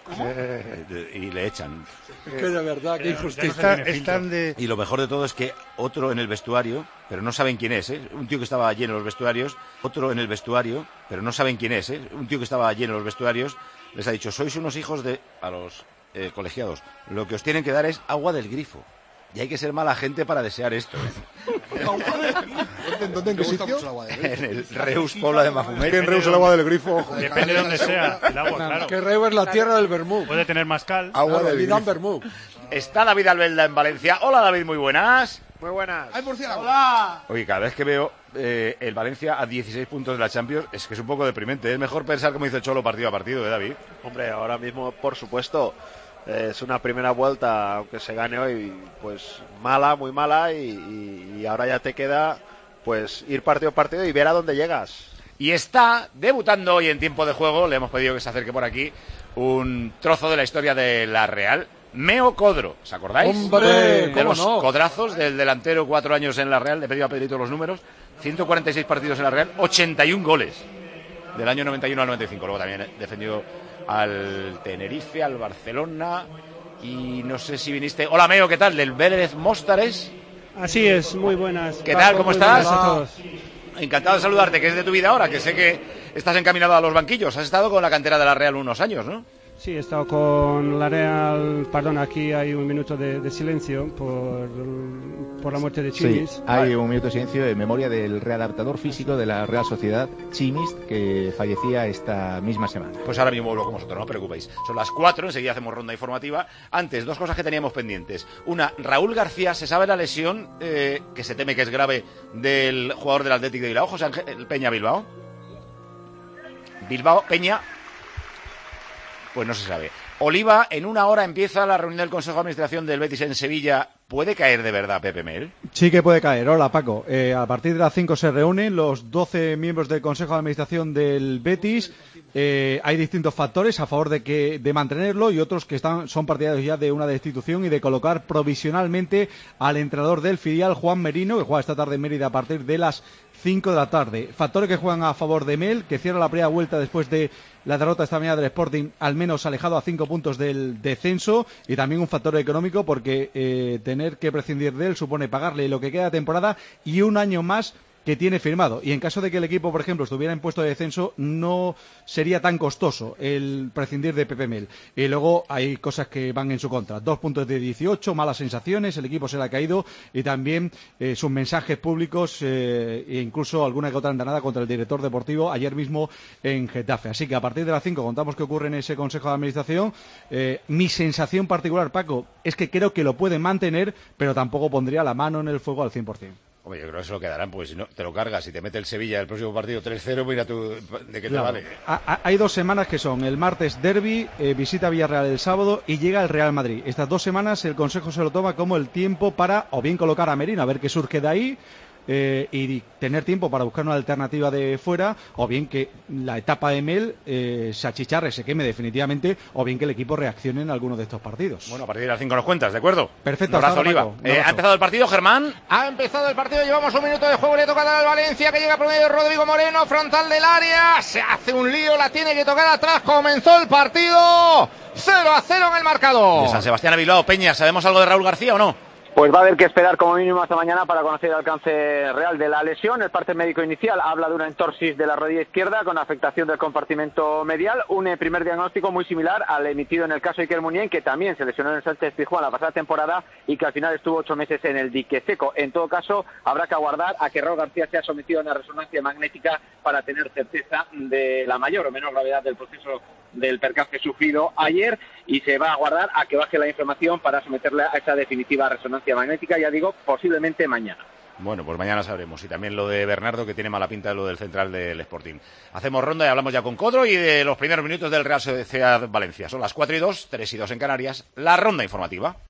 Eh, y le echan. Es que de verdad, qué injusticia. Está, están de... Y lo mejor de todo es que otro en el vestuario, pero no saben quién es, ¿eh? Un tío que estaba allí en los vestuarios, otro en el vestuario, pero no saben quién es, ¿eh? Un tío que estaba allí en los vestuarios, les ha dicho: sois unos hijos de... a los eh, colegiados, lo que os tienen que dar es agua del grifo. Y hay que ser mala gente para desear esto, ¿eh? ¿Dónde, en qué sitio? En el Reus Pobla de Mafumet. En Reus el agua del grifo. Ojo. Depende de donde sea el agua, claro. Que Reus es la tierra del vermú. Puede tener más cal. Agua Claro, del y dan grifo. vermú. Está David Albelda en Valencia. Hola, David, muy buenas. Muy buenas. ¡Ay, murciélago! ¡Hola! Oye, cada vez que veo eh, el Valencia a dieciséis puntos de la Champions, es que es un poco deprimente. Es mejor pensar como dice el Cholo partido a partido, ¿eh, David? Hombre, ahora mismo, por supuesto, eh, es una primera vuelta, aunque se gane hoy, pues mala, muy mala, y, y, y ahora ya te queda pues ir partido a partido y ver a dónde llegas. Y está debutando hoy en tiempo de juego, le hemos pedido que se acerque por aquí, un trozo de la historia de la Real, Meo Codro, ¿os acordáis? ¡Hombre! De ¿Cómo los no? codrazos del delantero, cuatro años en la Real, le he pedido a Pedrito los números, ciento cuarenta y seis partidos en la Real, ochenta y un goles, del año noventa y uno al noventa y cinco, luego también defendió al Tenerife, al Barcelona, y no sé si viniste... Hola Meo, ¿qué tal? Del Vélez Móstares. Así es, muy buenas. ¿Qué tal? ¿Cómo estás? A todos. Encantado de saludarte. ¿Qué es de tu vida ahora? Que sé que estás encaminado a los banquillos. Has estado con la cantera de la Real unos años, ¿no? Sí, he estado con la Real. Perdón, aquí hay un minuto de, de silencio por, por la muerte de Chimis. Sí, hay un minuto de silencio en memoria del readaptador físico de la Real Sociedad, Chimis, que fallecía esta misma semana. Pues ahora mismo vuelvo con vosotros, no os preocupéis. Son las cuatro, enseguida hacemos ronda informativa. Antes, dos cosas que teníamos pendientes. Una, Raúl García, ¿se sabe la lesión eh, que se teme que es grave del jugador del Athletic de Bilbao, José Ángel Peña Bilbao? Bilbao, Peña, pues no se sabe. Oliva, en una hora empieza la reunión del Consejo de Administración del Betis en Sevilla. ¿Puede caer de verdad Pepe Mel? Sí que puede caer. Hola, Paco. Eh, a partir de las cinco se reúnen los doce miembros del Consejo de Administración del Betis. Eh, hay distintos factores a favor de que de mantenerlo y otros que están son partidarios ya de una destitución y de colocar provisionalmente al entrenador del filial, Juan Merino, que juega esta tarde en Mérida a partir de las cinco de la tarde. Factores que juegan a favor de Mel, que cierra la primera vuelta después de la derrota esta mañana del Sporting, al menos alejado a cinco puntos del descenso, y también un factor económico porque eh, tener que prescindir de él supone pagarle lo que queda de temporada y un año más que tiene firmado. Y en caso de que el equipo, por ejemplo, estuviera en puesto de descenso, no sería tan costoso el prescindir de Pepe Mel. Y luego hay cosas que van en su contra. Dos puntos de dieciocho, malas sensaciones, el equipo se le ha caído y también eh, sus mensajes públicos eh, e incluso alguna que otra andanada contra el director deportivo ayer mismo en Getafe. Así que a partir de las cinco contamos qué ocurre en ese Consejo de Administración. Eh, mi sensación particular, Paco, es que creo que lo pueden mantener, pero tampoco pondría la mano en el fuego al cien por cien. Hombre, yo creo que se lo quedarán, porque si no te lo cargas y te mete el Sevilla el próximo partido tres cero, mira tú, ¿de qué Claro. te vale? Ha- Hay dos semanas que son el martes derbi, eh, visita Villarreal el sábado y llega el Real Madrid. Estas dos semanas el Consejo se lo toma como el tiempo para o bien colocar a Merino, a ver qué surge de ahí, eh, y tener tiempo para buscar una alternativa de fuera, o bien que la etapa de Mel eh, se achicharre, se queme definitivamente, o bien que el equipo reaccione en alguno de estos partidos. Bueno, a partir de las cinco nos cuentas, ¿de acuerdo? Perfecto, Un abrazo, hasta ahora, Oliva. Paco. Un Eh, abrazo. ¿Ha empezado el partido, Germán? Ha empezado el partido, llevamos un minuto de juego, le toca al Valencia, que llega por medio de Rodrigo Moreno, frontal del área, se hace un lío, la tiene que tocar atrás, comenzó el partido, cero a cero en el marcador. De San Sebastián a Bilbao, Peña, ¿sabemos algo de Raúl García o no? Pues va a haber que esperar como mínimo hasta mañana para conocer el alcance real de la lesión. El parte médico inicial habla de una entorsis de la rodilla izquierda con afectación del compartimento medial. Un eh, primer diagnóstico muy similar al emitido en el caso de Iker Muniain, que también se lesionó en el Sánchez Pizjuán la pasada temporada y que al final estuvo ocho meses en el dique seco. En todo caso, habrá que aguardar a que Raúl García sea sometido a una resonancia magnética para tener certeza de la mayor o menor gravedad del proceso del percance sufrido ayer, y se va a aguardar a que baje la inflamación para someterle a esa definitiva resonancia magnética, ya digo, posiblemente mañana. Bueno, pues mañana sabremos. Y también lo de Bernardo, que tiene mala pinta de lo del central del Sporting. Hacemos ronda y hablamos ya con Codro y de los primeros minutos del Real Sociedad Valencia. Son las cuatro y dos, tres y dos en Canarias. La ronda informativa.